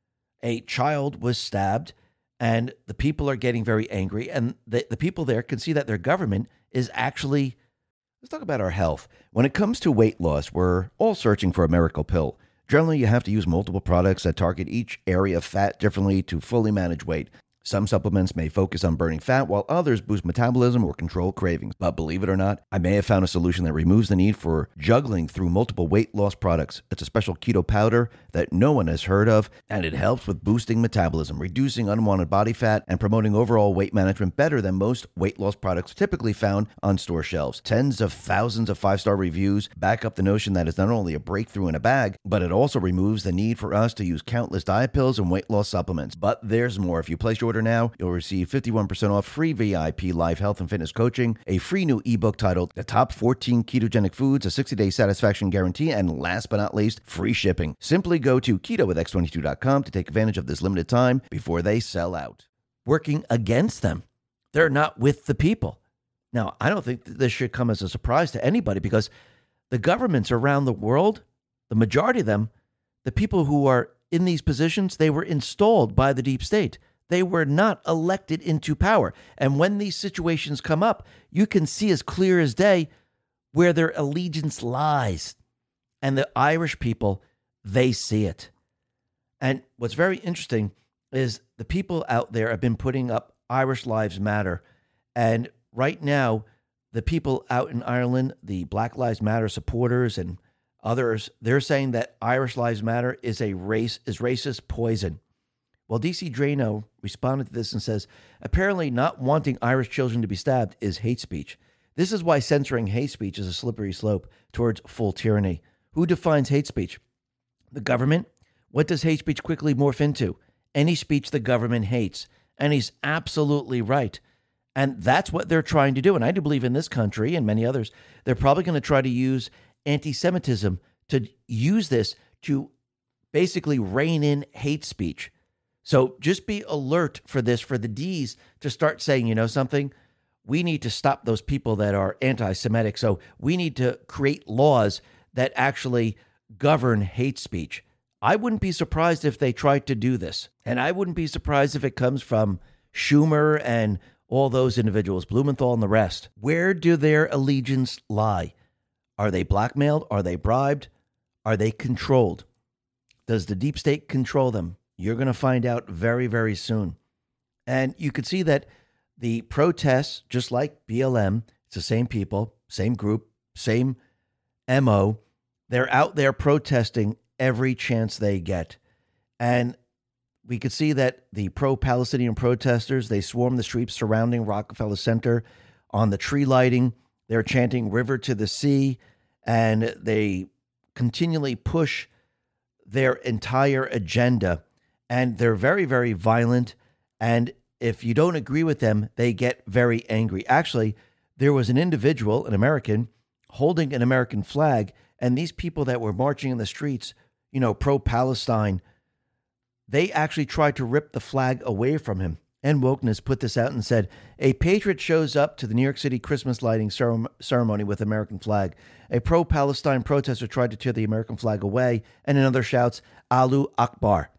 A child was stabbed, and the people are getting very angry. And the people there can see that their government is actually... Let's talk about our health. When it comes to weight loss, we're all searching for a miracle pill. Generally, you have to use multiple products that target each area of fat differently to fully manage weight. Some supplements may focus on burning fat, while others boost metabolism or control cravings. But believe it or not, I may have found a solution that removes the need for juggling through multiple weight loss products. It's a special keto powder that no one has heard of, and it helps with boosting metabolism, reducing unwanted body fat, and promoting overall weight management better than most weight loss products typically found on store shelves. Tens of thousands of 5-star reviews back up the notion that it's not only a breakthrough in a bag, but it also removes the need for us to use countless diet pills and weight loss supplements. But there's more. If you place your order now, you'll receive 51% off free VIP live health and fitness coaching, a free new ebook titled The Top 14 Ketogenic Foods, a 60-day satisfaction guarantee, and last but not least, free shipping. Simply go to ketowithx22.com to take advantage of this limited time before they sell out. Working against them. They're not with the people. Now, I don't think that this should come as a surprise to anybody because the governments around the world, the majority of them, the people who are in these positions, they were installed by the deep state. They were not elected into power. And when these situations come up, you can see as clear as day where their allegiance lies. And the Irish people, they see it. And what's very interesting is the people out there have been putting up Irish Lives Matter. And right now, the people out in Ireland, the Black Lives Matter supporters and others, they're saying that Irish Lives Matter is racist poison. Well, DC Drano responded to this and says, apparently not wanting Irish children to be stabbed is hate speech. This is why censoring hate speech is a slippery slope towards full tyranny. Who defines hate speech? The government? What does hate speech quickly morph into? Any speech the government hates. And he's absolutely right. And that's what they're trying to do. And I do believe in this country and many others, they're probably going to try to use anti-Semitism to use this to basically rein in hate speech. So just be alert for this, for the D's to start saying, you know something, we need to stop those people that are anti-Semitic. So we need to create laws that actually govern hate speech. I wouldn't be surprised if they tried to do this. And I wouldn't be surprised if it comes from Schumer and all those individuals, Blumenthal and the rest. Where do their allegiance lie? Are they blackmailed? Are they bribed? Are they controlled? Does the deep state control them? You're going to find out very, very soon. And you could see that the protests, just like BLM, it's the same people, same group, same MO. They're out there protesting every chance they get. And we could see that the pro-Palestinian protesters, they swarm the streets surrounding Rockefeller Center on the tree lighting. They're chanting "River to the Sea," and they continually push their entire agenda. And they're very, very violent. And if you don't agree with them, they get very angry. Actually, there was an individual, an American, holding an American flag, and these people that were marching in the streets, pro-Palestine, they actually tried to rip the flag away from him. And Wokeness put this out and said, a patriot shows up to the New York City Christmas lighting ceremony with American flag. A pro-Palestine protester tried to tear the American flag away, and another shouts, Allahu Akbar.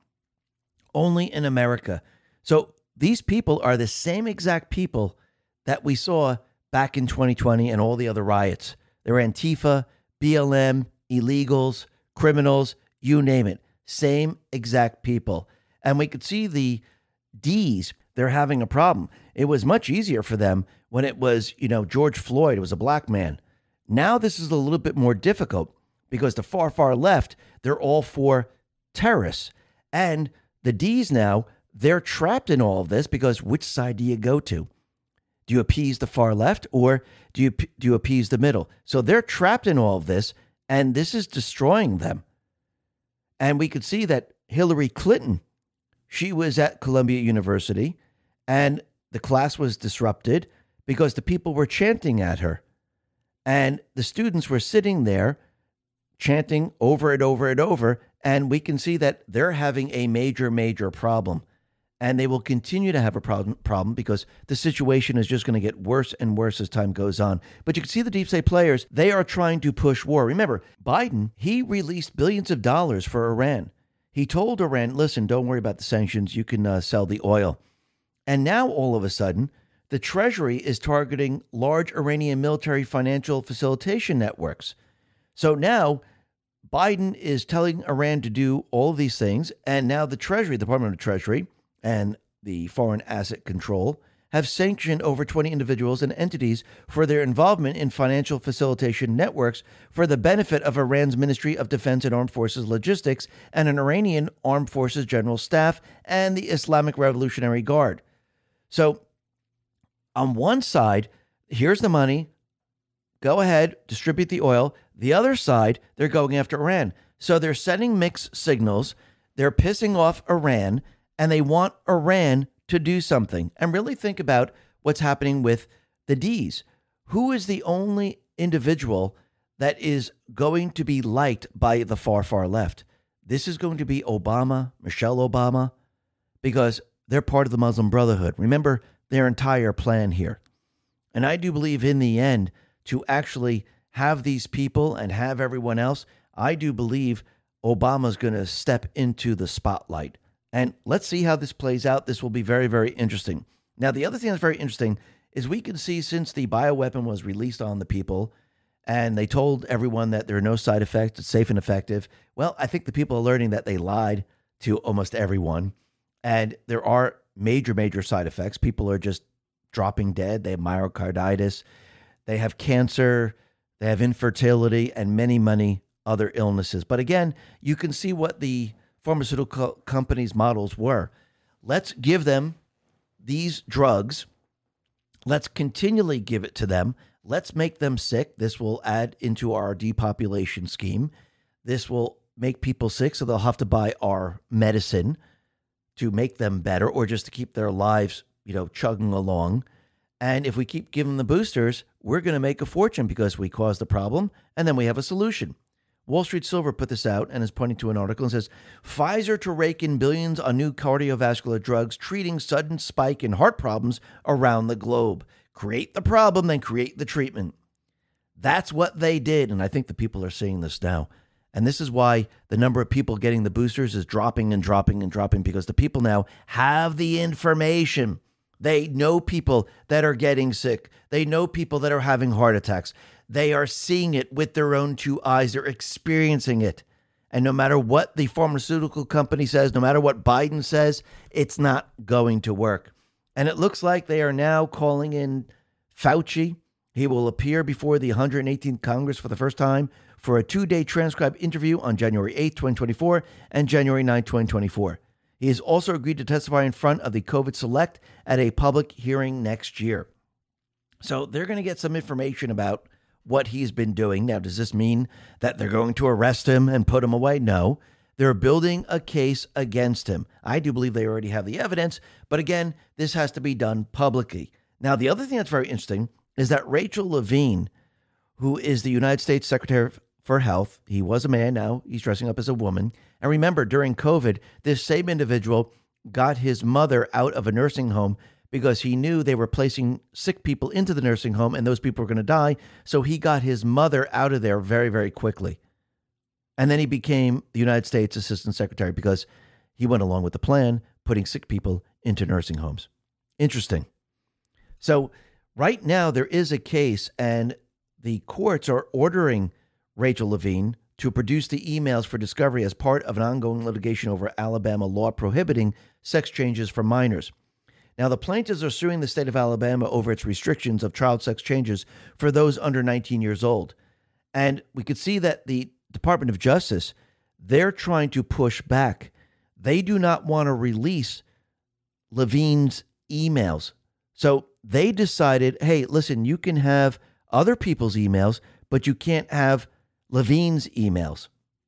Only in America. So these people are the same exact people that we saw back in 2020 and all the other riots. They're Antifa, BLM, illegals, criminals, you name it. Same exact people. And we could see the D's, they're having a problem. It was much easier for them when it was, George Floyd was a black man. Now this is a little bit more difficult because the far, far left, they're all for terrorists. And the D's now, they're trapped in all of this because which side do you go to? Do you appease the far left or do you appease the middle? So they're trapped in all of this, and this is destroying them. And we could see that Hillary Clinton, she was at Columbia University, and the class was disrupted because the people were chanting at her. And the students were sitting there chanting over and over and over, and we can see that they're having a major, major problem. And they will continue to have a problem because the situation is just going to get worse and worse as time goes on. But you can see the deep state players, they are trying to push war. Remember, Biden, he released billions of dollars for Iran. He told Iran, listen, don't worry about the sanctions. You can sell the oil. And now all of a sudden, the Treasury is targeting large Iranian military financial facilitation networks. So now Biden is telling Iran to do all of these things. And now the Treasury, the Department of Treasury, and the Foreign Asset Control have sanctioned over 20 individuals and entities for their involvement in financial facilitation networks for the benefit of Iran's Ministry of Defense and Armed Forces Logistics and an Iranian Armed Forces General Staff and the Islamic Revolutionary Guard. So on one side, here's the money. Go ahead, distribute the oil. The other side, they're going after Iran. So they're sending mixed signals. They're pissing off Iran. And they want Iran to do something. And really think about what's happening with the D's. Who is the only individual that is going to be liked by the far, far left? This is going to be Obama, Michelle Obama, because they're part of the Muslim Brotherhood. Remember their entire plan here. And I do believe in the end, to actually have these people and have everyone else, I do believe Obama's going to step into the spotlight. And let's see how this plays out. This will be very, very interesting. Now, the other thing that's very interesting is we can see since the bioweapon was released on the people and they told everyone that there are no side effects, it's safe and effective. Well, I think the people are learning that they lied to almost everyone. And there are major, major side effects. People are just dropping dead. They have myocarditis. They have cancer. They have infertility and many, many other illnesses. But again, you can see what the pharmaceutical companies' models were. Let's give them these drugs. Let's continually give it to them. Let's make them sick. This will add into our depopulation scheme. This will make people sick, so they'll have to buy our medicine to make them better or just to keep their lives, chugging along. And if we keep giving the boosters, we're going to make a fortune because we caused the problem and then we have a solution. Wall Street Silver put this out and is pointing to an article and says, Pfizer to rake in billions on new cardiovascular drugs treating sudden spike in heart problems around the globe. Create the problem, then create the treatment. That's what they did. And I think the people are seeing this now. And this is why the number of people getting the boosters is dropping and dropping and dropping, because the people now have the information. They know people that are getting sick. They know people that are having heart attacks. They are seeing it with their own two eyes. They're experiencing it. And no matter what the pharmaceutical company says, no matter what Biden says, it's not going to work. And it looks like they are now calling in Fauci. He will appear before the 118th Congress for the first time for a 2-day transcribed interview on January 8th, 2024 and January 9th, 2024. He has also agreed to testify in front of the COVID Select at a public hearing next year. So they're going to get some information about what he's been doing. Now, does this mean that they're going to arrest him and put him away? No. They're building a case against him. I do believe they already have the evidence, but again, this has to be done publicly. Now, the other thing that's very interesting is that Rachel Levine, who is the United States Secretary for Health, he was a man, now he's dressing up as a woman. And remember, during COVID, this same individual got his mother out of a nursing home because he knew they were placing sick people into the nursing home and those people were going to die. So he got his mother out of there very, very quickly. And then he became the United States Assistant Secretary because he went along with the plan, putting sick people into nursing homes. Interesting. So right now there is a case and the courts are ordering Rachel Levine to produce the emails for discovery as part of an ongoing litigation over Alabama law prohibiting sex changes for minors. Now, the plaintiffs are suing the state of Alabama over its restrictions of child sex changes for those under 19 years old. And we could see that the Department of Justice, they're trying to push back. They do not want to release Levine's emails. So they decided, hey, listen, you can have other people's emails, but you can't have Levine's emails.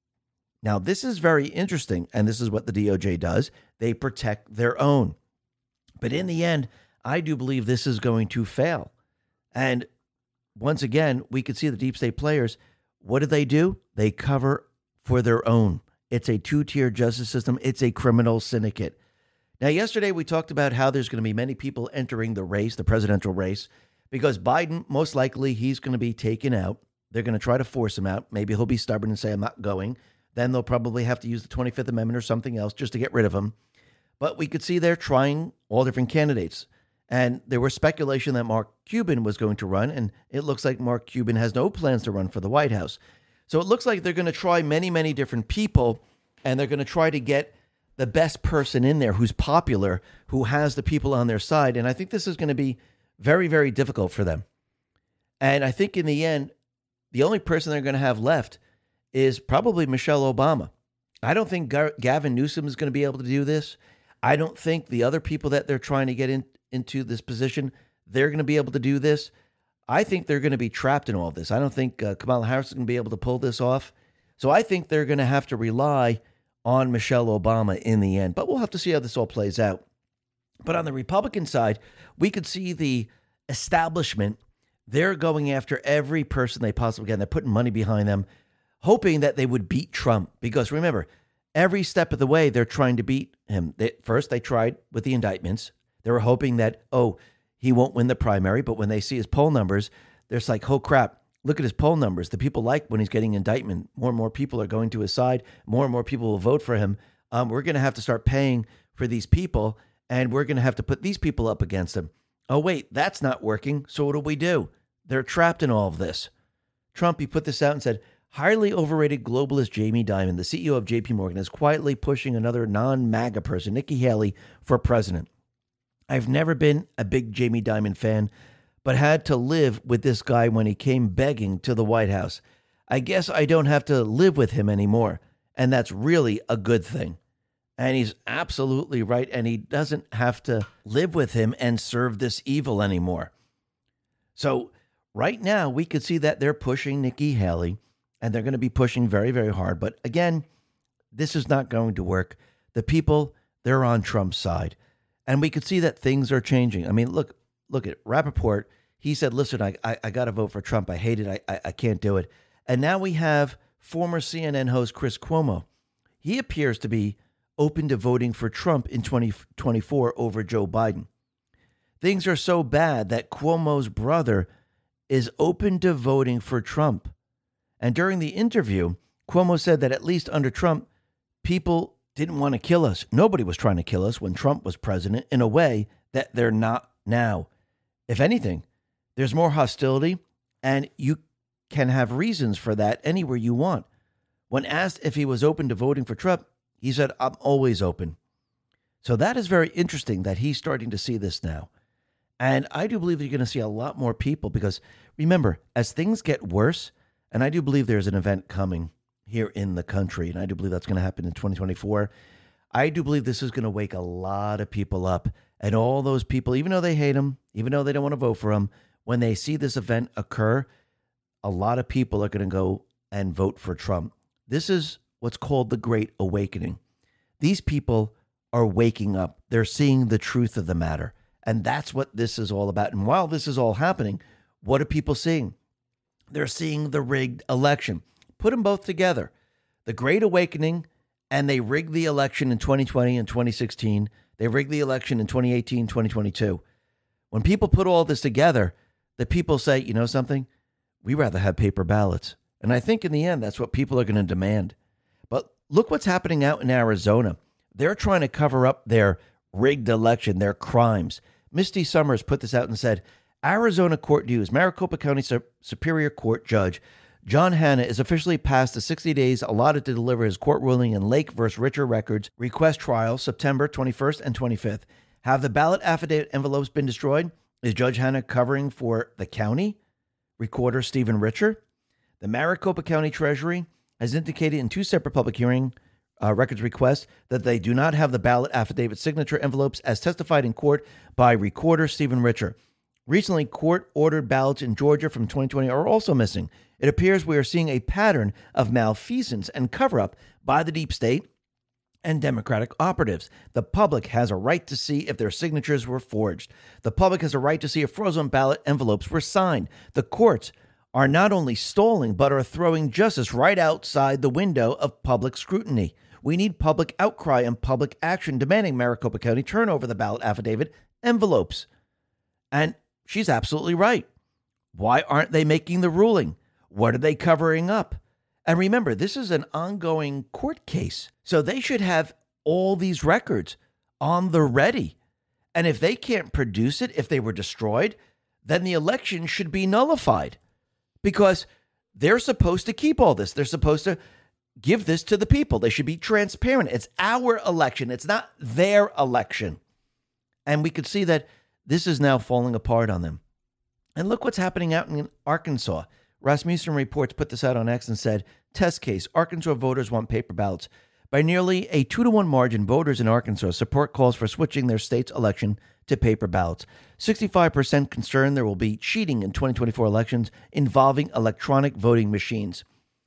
Now, this is very interesting, and this is what the DOJ does. They protect their own. But in the end, I do believe this is going to fail. And once again, we could see the deep state players. What do? They cover for their own. It's a two-tier justice system. It's a criminal syndicate. Now, yesterday we talked about how there's going to be many people entering the race, the presidential race, because Biden, most likely, he's going to be taken out. They're going to try to force him out. Maybe he'll be stubborn and say, I'm not going. Then they'll probably have to use the 25th Amendment or something else just to get rid of him. But we could see they're trying all different candidates. And there was speculation that Mark Cuban was going to run, and it looks like Mark Cuban has no plans to run for the White House. So it looks like they're going to try many, many different people, and they're going to try to get the best person in there who's popular, who has the people on their side. And I think this is going to be very, very difficult for them. And I think in the end, the only person they're going to have left is probably Michelle Obama. I don't think Gavin Newsom is going to be able to do this. I don't think the other people that they're trying to get into this position, they're going to be able to do this. I think they're going to be trapped in all of this. I don't think Kamala Harris is going to be able to pull this off. So I think they're going to have to rely on Michelle Obama in the end. But we'll have to see how this all plays out. But on the Republican side, we could see the establishment. They're going after every person they possibly can. They're putting money behind them, hoping that they would beat Trump. Because remember, every step of the way, they're trying to beat him. First, they tried with the indictments. They were hoping that, he won't win the primary. But when they see his poll numbers, they're just like, oh, crap, look at his poll numbers. The people like when he's getting indictment. More and more people are going to his side. More and more people will vote for him. We're going to have to start paying for these people, and we're going to have to put these people up against him. Oh, wait, that's not working. So what do? They're trapped in all of this. Trump, he put this out and said, highly overrated globalist Jamie Dimon, the CEO of JP Morgan, is quietly pushing another non-MAGA person, Nikki Haley, for president. I've never been a big Jamie Dimon fan, but had to live with this guy when he came begging to the White House. I guess I don't have to live with him anymore, and that's really a good thing. And he's absolutely right, and he doesn't have to live with him and serve this evil anymore. So right now, we could see that they're pushing Nikki Haley, and they're going to be pushing very, very hard. But again, this is not going to work. The people, they're on Trump's side. And we could see that things are changing. I mean, look at Rappaport. He said, listen, I got to vote for Trump. I hate it. I can't do it. And now we have former CNN host Chris Cuomo. He appears to be open to voting for Trump in 2024 over Joe Biden. Things are so bad that Cuomo's brother is open to voting for Trump. And during the interview, Cuomo said that at least under Trump, people didn't want to kill us. Nobody was trying to kill us when Trump was president in a way that they're not now. If anything, there's more hostility, and you can have reasons for that anywhere you want. When asked if he was open to voting for Trump, he said, I'm always open. So that is very interesting that he's starting to see this now. And I do believe that you're going to see a lot more people because remember, as things get worse, and I do believe there's an event coming here in the country, and I do believe that's going to happen in 2024. I do believe this is going to wake a lot of people up. And all those people, even though they hate him, even though they don't want to vote for him, when they see this event occur, a lot of people are going to go and vote for Trump. This is what's called the Great Awakening. These people are waking up. They're seeing the truth of the matter. And that's what this is all about. And while this is all happening, what are people seeing? They're seeing the rigged election. Put them both together. The Great Awakening, and they rigged the election in 2020 and 2016. They rigged the election in 2018, 2022. When people put all this together, the people say, you know something? We'd rather have paper ballots. And I think in the end, that's what people are going to demand. But look what's happening out in Arizona. They're trying to cover up their rigged election, their crimes. Misty Summers put this out and said, Arizona court news, Maricopa County Superior Court Judge John Hanna is officially past the 60 days allotted to deliver his court ruling in Lake v. Richer Records request trial September 21st and 25th. Have the ballot affidavit envelopes been destroyed? Is Judge Hanna covering for the county? Recorder Stephen Richer. The Maricopa County Treasury has indicated in two separate public hearing records requests that they do not have the ballot affidavit signature envelopes as testified in court by Recorder Stephen Richer. Recently, court-ordered ballots in Georgia from 2020 are also missing. It appears we are seeing a pattern of malfeasance and cover-up by the deep state and Democratic operatives. The public has a right to see if their signatures were forged. The public has a right to see if frozen ballot envelopes were signed. The courts are not only stalling, but are throwing justice right outside the window of public scrutiny. We need public outcry and public action demanding Maricopa County turn over the ballot affidavit envelopes. And she's absolutely right. Why aren't they making the ruling? What are they covering up? And remember, this is an ongoing court case. So they should have all these records on the ready. And if they can't produce it, if they were destroyed, then the election should be nullified because they're supposed to keep all this. They're supposed to give this to the people. They should be transparent. It's our election. It's not their election. And we could see that this is now falling apart on them. And look what's happening out in Arkansas. Rasmussen Reports put this out on X and said, test case, Arkansas voters want paper ballots. By nearly a 2-to-1 margin, voters in Arkansas support calls for switching their state's election to paper ballots. 65% concerned there will be cheating in 2024 elections involving electronic voting machines.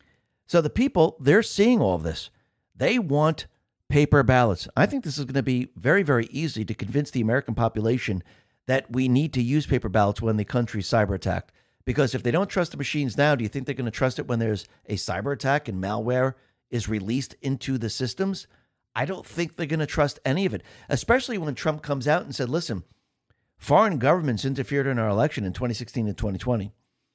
So the people, they're seeing all of this. They want paper ballots. I think this is going to be very, very easy to convince the American population that we need to use paper ballots when the country's cyber attacked. Because if they don't trust the machines now, do you think they're going to trust it when there's a cyber attack and malware is released into the systems? I don't think they're going to trust any of it, especially when Trump comes out and said, listen, foreign governments interfered in our election in 2016 and 2020.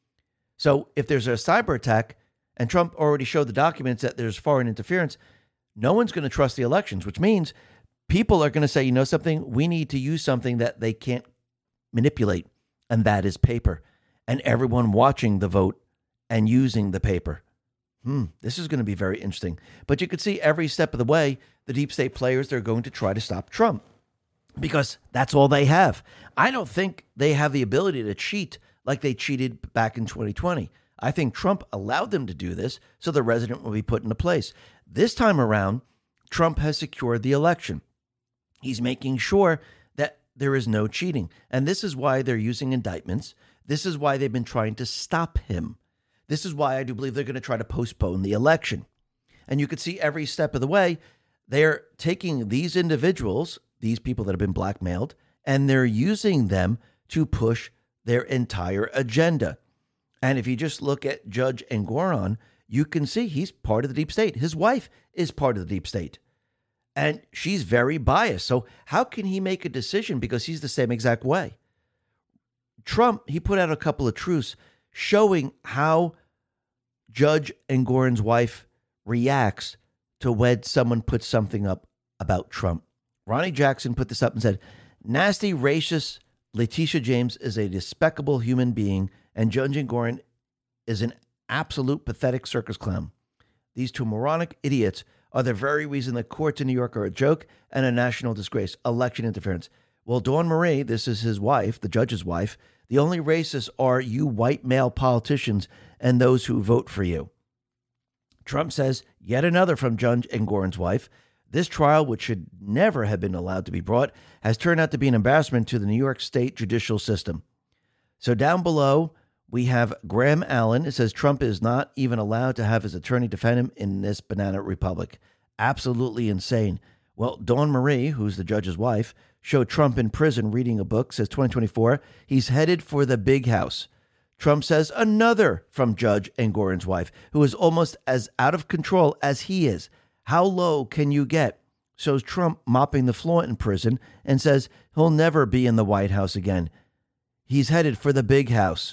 So if there's a cyber attack and Trump already showed the documents that there's foreign interference, no one's going to trust the elections, which means people are going to say, you know something, we need to use something that they can't manipulate, and that is paper. And everyone watching the vote and using the paper. This is going to be very interesting. But you could see every step of the way, the deep state players, they're going to try to stop Trump because that's all they have. I don't think they have the ability to cheat like they cheated back in 2020. I think Trump allowed them to do this so the resident will be put into place. This time around, Trump has secured the election. He's making sure that there is no cheating. And this is why they're using indictments. This is why they've been trying to stop him. This is why I do believe they're going to try to postpone the election. And you could see every step of the way, they're taking these individuals, these people that have been blackmailed, and they're using them to push their entire agenda. And if you just look at Judge Engoron, you can see he's part of the deep state. His wife is part of the deep state. And she's very biased. So how can he make a decision? Because he's the same exact way. Trump, he put out a couple of truths showing how Judge Engoron's wife reacts to when someone puts something up about Trump. Ronnie Jackson put this up and said, nasty, racist Letitia James is a despicable human being, and Judge Engoron is an absolute pathetic circus clown. These two moronic idiots are the very reason the courts in New York are a joke and a national disgrace, election interference. Well, Dawn Marie, this is his wife, the judge's wife, the only racists are you white male politicians and those who vote for you. Trump says, yet another from Judge Engoron's wife, this trial, which should never have been allowed to be brought, has turned out to be an embarrassment to the New York State judicial system. So down below, We have Graham Allen. It says Trump is not even allowed to have his attorney defend him in this banana republic. Absolutely insane. Well, Dawn Marie, who's the judge's wife, showed Trump in prison reading a book, says 2024, he's headed for the big house. Trump says another from Judge Engoron's wife, who is almost as out of control as he is. How low can you get? Shows Trump mopping the floor in prison and says he'll never be in the White House again. He's headed for the big house.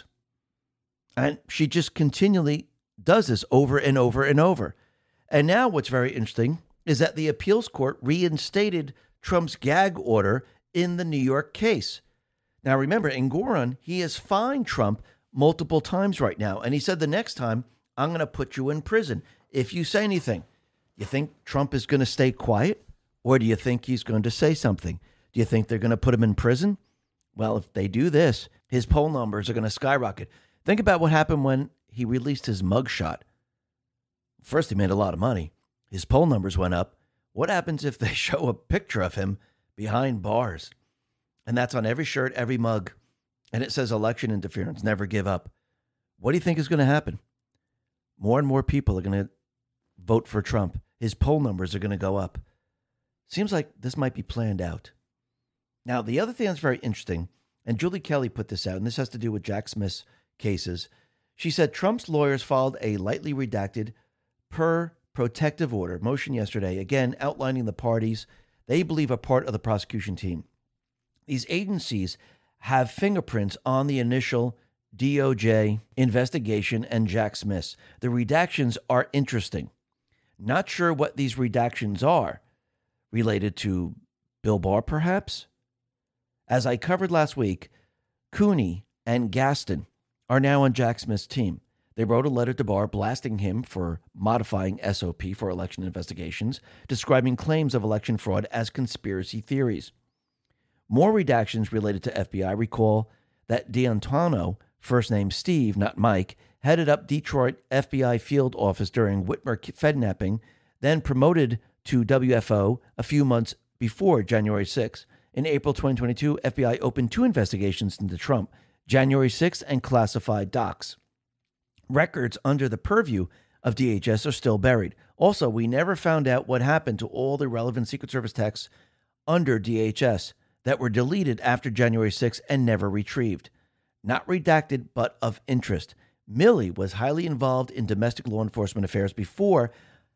And she just continually does this over and over and over. And now what's very interesting is that the appeals court reinstated Trump's gag order in the New York case. Now, remember, Engoron, he has fined Trump multiple times right now. And he said the next time, I'm going to put you in prison if you say anything. You think Trump is going to stay quiet? Or do you think he's going to say something? Do you think they're going to put him in prison? Well, if they do this, his poll numbers are going to skyrocket. Think about what happened when he released his mugshot. First, he made a lot of money. His poll numbers went up. What happens if they show a picture of him behind bars? And that's on every shirt, every mug. And it says election interference, never give up. What do you think is going to happen? More and more people are going to vote for Trump. His poll numbers are going to go up. Seems like this might be planned out. Now, the other thing that's very interesting, and Julie Kelly put this out, and this has to do with Jack Smith's cases. She said Trump's lawyers filed a lightly redacted protective order motion yesterday, again outlining the parties they believe are part of the prosecution team. These agencies have fingerprints on the initial DOJ investigation and Jack Smith's. The redactions are interesting. Not sure what these redactions are. Related to Bill Barr, perhaps? As I covered last week, Cooney and Gaston are now on Jack Smith's team. They wrote a letter to Barr blasting him for modifying SOP for election investigations, describing claims of election fraud as conspiracy theories. More redactions related to FBI recall that D'Antuono, first name Steve, not Mike, headed up Detroit FBI field office during Whitmer kidnapping, then promoted to WFO a few months before January 6th. In April 2022, FBI opened 2 investigations into Trump, January 6th and classified docs. Records under the purview of DHS are still buried. Also, we never found out what happened to all the relevant Secret Service texts under DHS that were deleted after January 6th and never retrieved. Not redacted, but of interest. Milley was highly involved in domestic law enforcement affairs before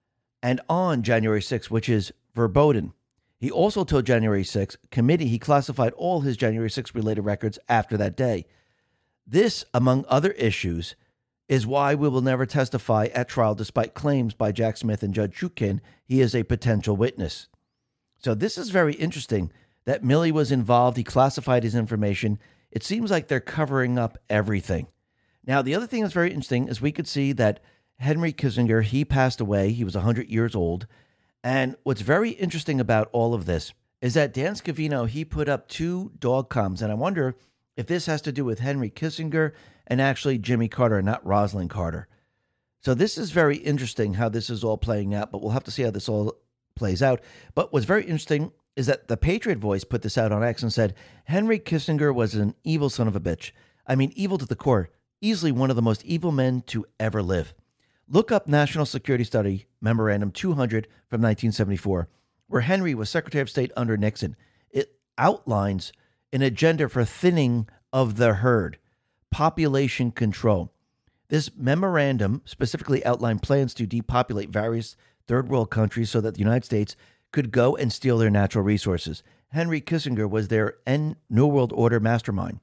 and on January 6th, which is verboten. He also told January 6th committee he classified all his January 6th related records after that day. This, among other issues, is why we will never testify at trial despite claims by Jack Smith and Judge Chutkan he is a potential witness. So this is very interesting that Milley was involved. He classified his information. It seems like they're covering up everything. Now, the other thing that's very interesting is we could see that Henry Kissinger, he passed away. He was 100 years old. And what's very interesting about all of this is that Dan Scavino, he put up 2 dog comms. And I wonder if this has to do with Henry Kissinger and actually Jimmy Carter, not Rosalind Carter. So this is very interesting how this is all playing out, but we'll have to see how this all plays out. But what's very interesting is that the Patriot Voice put this out on X and said, Henry Kissinger was an evil son of a bitch. I mean, evil to the core. Easily one of the most evil men to ever live. Look up National Security Study Memorandum 200 from 1974, where Henry was Secretary of State under Nixon. It outlines an agenda for thinning of the herd, population control. This memorandum specifically outlined plans to depopulate various third world countries so that the United States could go and steal their natural resources. Henry Kissinger was their New World Order mastermind.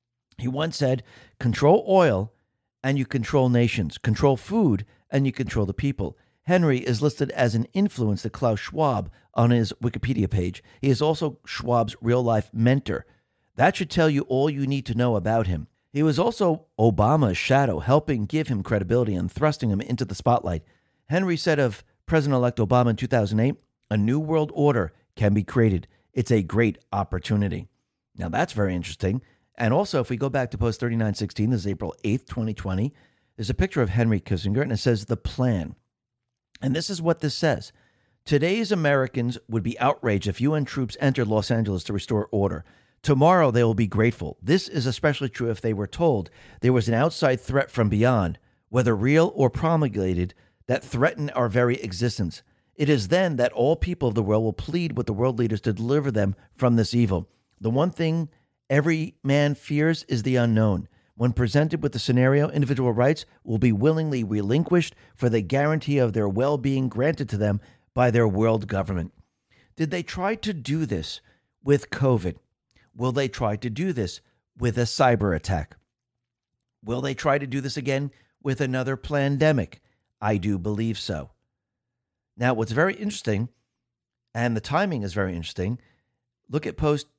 He once said, control oil and you control nations, control food and you control the people. Henry is listed as an influence to Klaus Schwab on his Wikipedia page. He is also Schwab's real-life mentor. That should tell you all you need to know about him. He was also Obama's shadow, helping give him credibility and thrusting him into the spotlight. Henry said of President-elect Obama in 2008, a new world order can be created. It's a great opportunity. Now, that's very interesting. And also, if we go back to post 3916, this is April 8th, 2020, there's a picture of Henry Kissinger, and it says the plan. And this is what this says. Today's Americans would be outraged if UN troops entered Los Angeles to restore order. Tomorrow they will be grateful. This is especially true if they were told there was an outside threat from beyond, whether real or promulgated, that threatened our very existence. It is then that all people of the world will plead with the world leaders to deliver them from this evil. The one thing every man fears is the unknown. When presented with the scenario, individual rights will be willingly relinquished for the guarantee of their well-being granted to them by their world government. Did they try to do this with COVID? Will they try to do this with a cyber attack? Will they try to do this again with another pandemic? I do believe so. Now, what's very interesting, and the timing is very interesting, look at post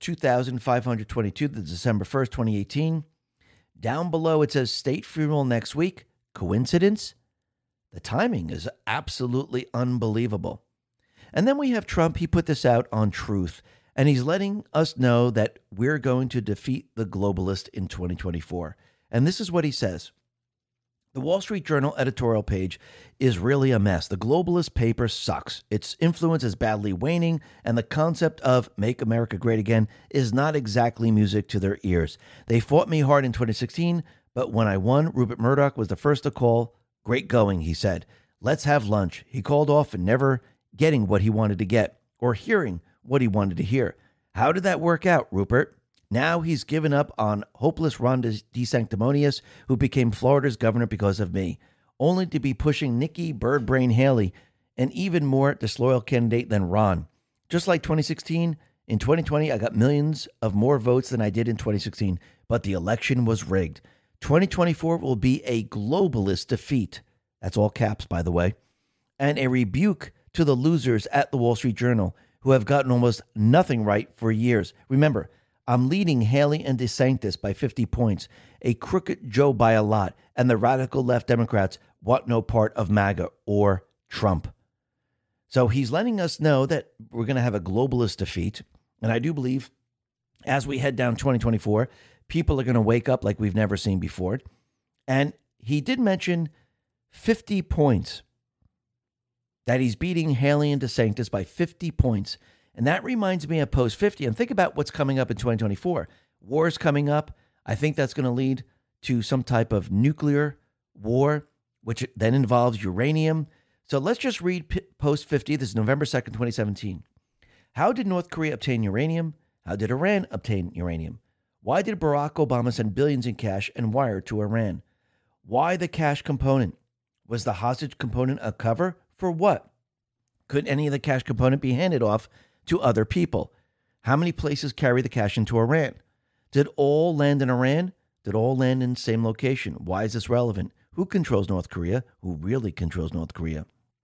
2522, the December 1st, 2018. Down below, it says state funeral next week. Coincidence? The timing is absolutely unbelievable. And then we have Trump. He put this out on Truth, and he's letting us know that we're going to defeat the globalist in 2024. And this is what he says. The Wall Street Journal editorial page is really a mess. The globalist paper sucks. Its influence is badly waning, and the concept of Make America Great Again is not exactly music to their ears. They fought me hard in 2016, but when I won, Rupert Murdoch was the first to call. Great going, he said. Let's have lunch. He called off and never getting what he wanted to get or hearing what he wanted to hear. How did that work out, Rupert? Now he's given up on hopeless Ron DeSanctimonious, who became Florida's governor because of me, only to be pushing Nikki Birdbrain Haley, an even more disloyal candidate than Ron. Just like 2016, in 2020, I got millions of more votes than I did in 2016, but the election was rigged. 2024 will be a globalist defeat. That's all caps, by the way. And a rebuke to the losers at the Wall Street Journal, who have gotten almost nothing right for years. Remember, I'm leading Haley and DeSantis by 50 points, a crooked Joe by a lot, and the radical left Democrats want no part of MAGA or Trump. So he's letting us know that we're going to have a globalist defeat. And I do believe as we head down 2024, people are going to wake up like we've never seen before. And he did mention 50 points, that he's beating Haley and DeSantis by 50 points. And that reminds me of post 50. And think about what's coming up in 2024. War is coming up. I think that's going to lead to some type of nuclear war, which then involves uranium. So let's just read post 50. This is November 2nd, 2017. How did North Korea obtain uranium? How did Iran obtain uranium? Why did Barack Obama send billions in cash and wire to Iran? Why the cash component? Was the hostage component a cover for what? Could any of the cash component be handed off to other people? How many places carry the cash into Iran? Did all land in Iran? Did all land in the same location? Why is this relevant? Who controls North Korea? Who really controls North Korea?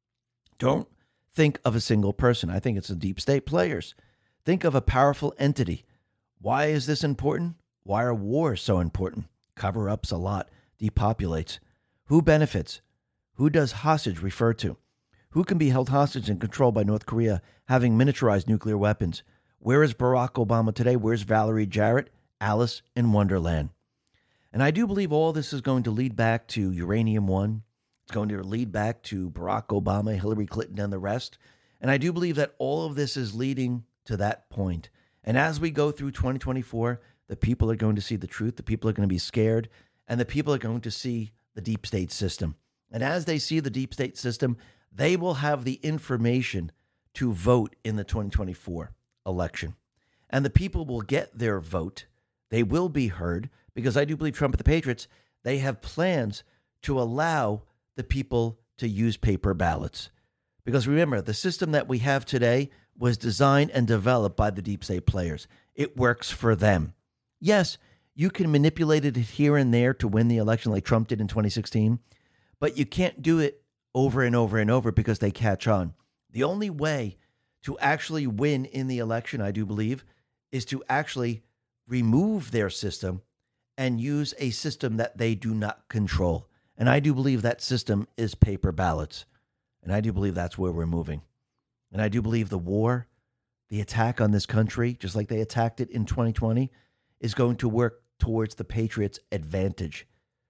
Don't think of a single person. I think it's the deep state players. Think of a powerful entity. Why is this important? Why are wars so important? Cover-ups a lot. Depopulates. Who benefits? Who does hostage refer to? Who can be held hostage and controlled by North Korea having miniaturized nuclear weapons? Where is Barack Obama today? Where's Valerie Jarrett? Alice in Wonderland. And I do believe all this is going to lead back to Uranium One. It's going to lead back to Barack Obama, Hillary Clinton, and the rest. And I do believe that all of this is leading to that point. And as we go through 2024, the people are going to see the truth. The people are going to be scared. And the people are going to see the deep state system. And as they see the deep state system, they will have the information to vote in the 2024 election. And the people will get their vote. They will be heard, because I do believe Trump and the Patriots, they have plans to allow the people to use paper ballots. Because remember, the system that we have today was designed and developed by the deep state players. It works for them. Yes, you can manipulate it here and there to win the election like Trump did in 2016, but you can't do it over and over and over because they catch on. The only way to actually win in the election, I do believe, is to actually remove their system and use a system that they do not control. And I do believe that system is paper ballots. And I do believe that's where we're moving. And I do believe the war, the attack on this country, just like they attacked it in 2020, is going to work towards the Patriots' advantage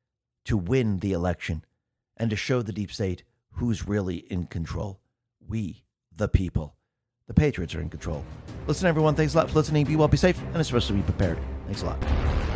to win the election and to show the deep state who's really in control. We, the people. The Patriots are in control. Listen, everyone. Thanks a lot for listening. Be well, be safe, and especially be prepared. Thanks a lot.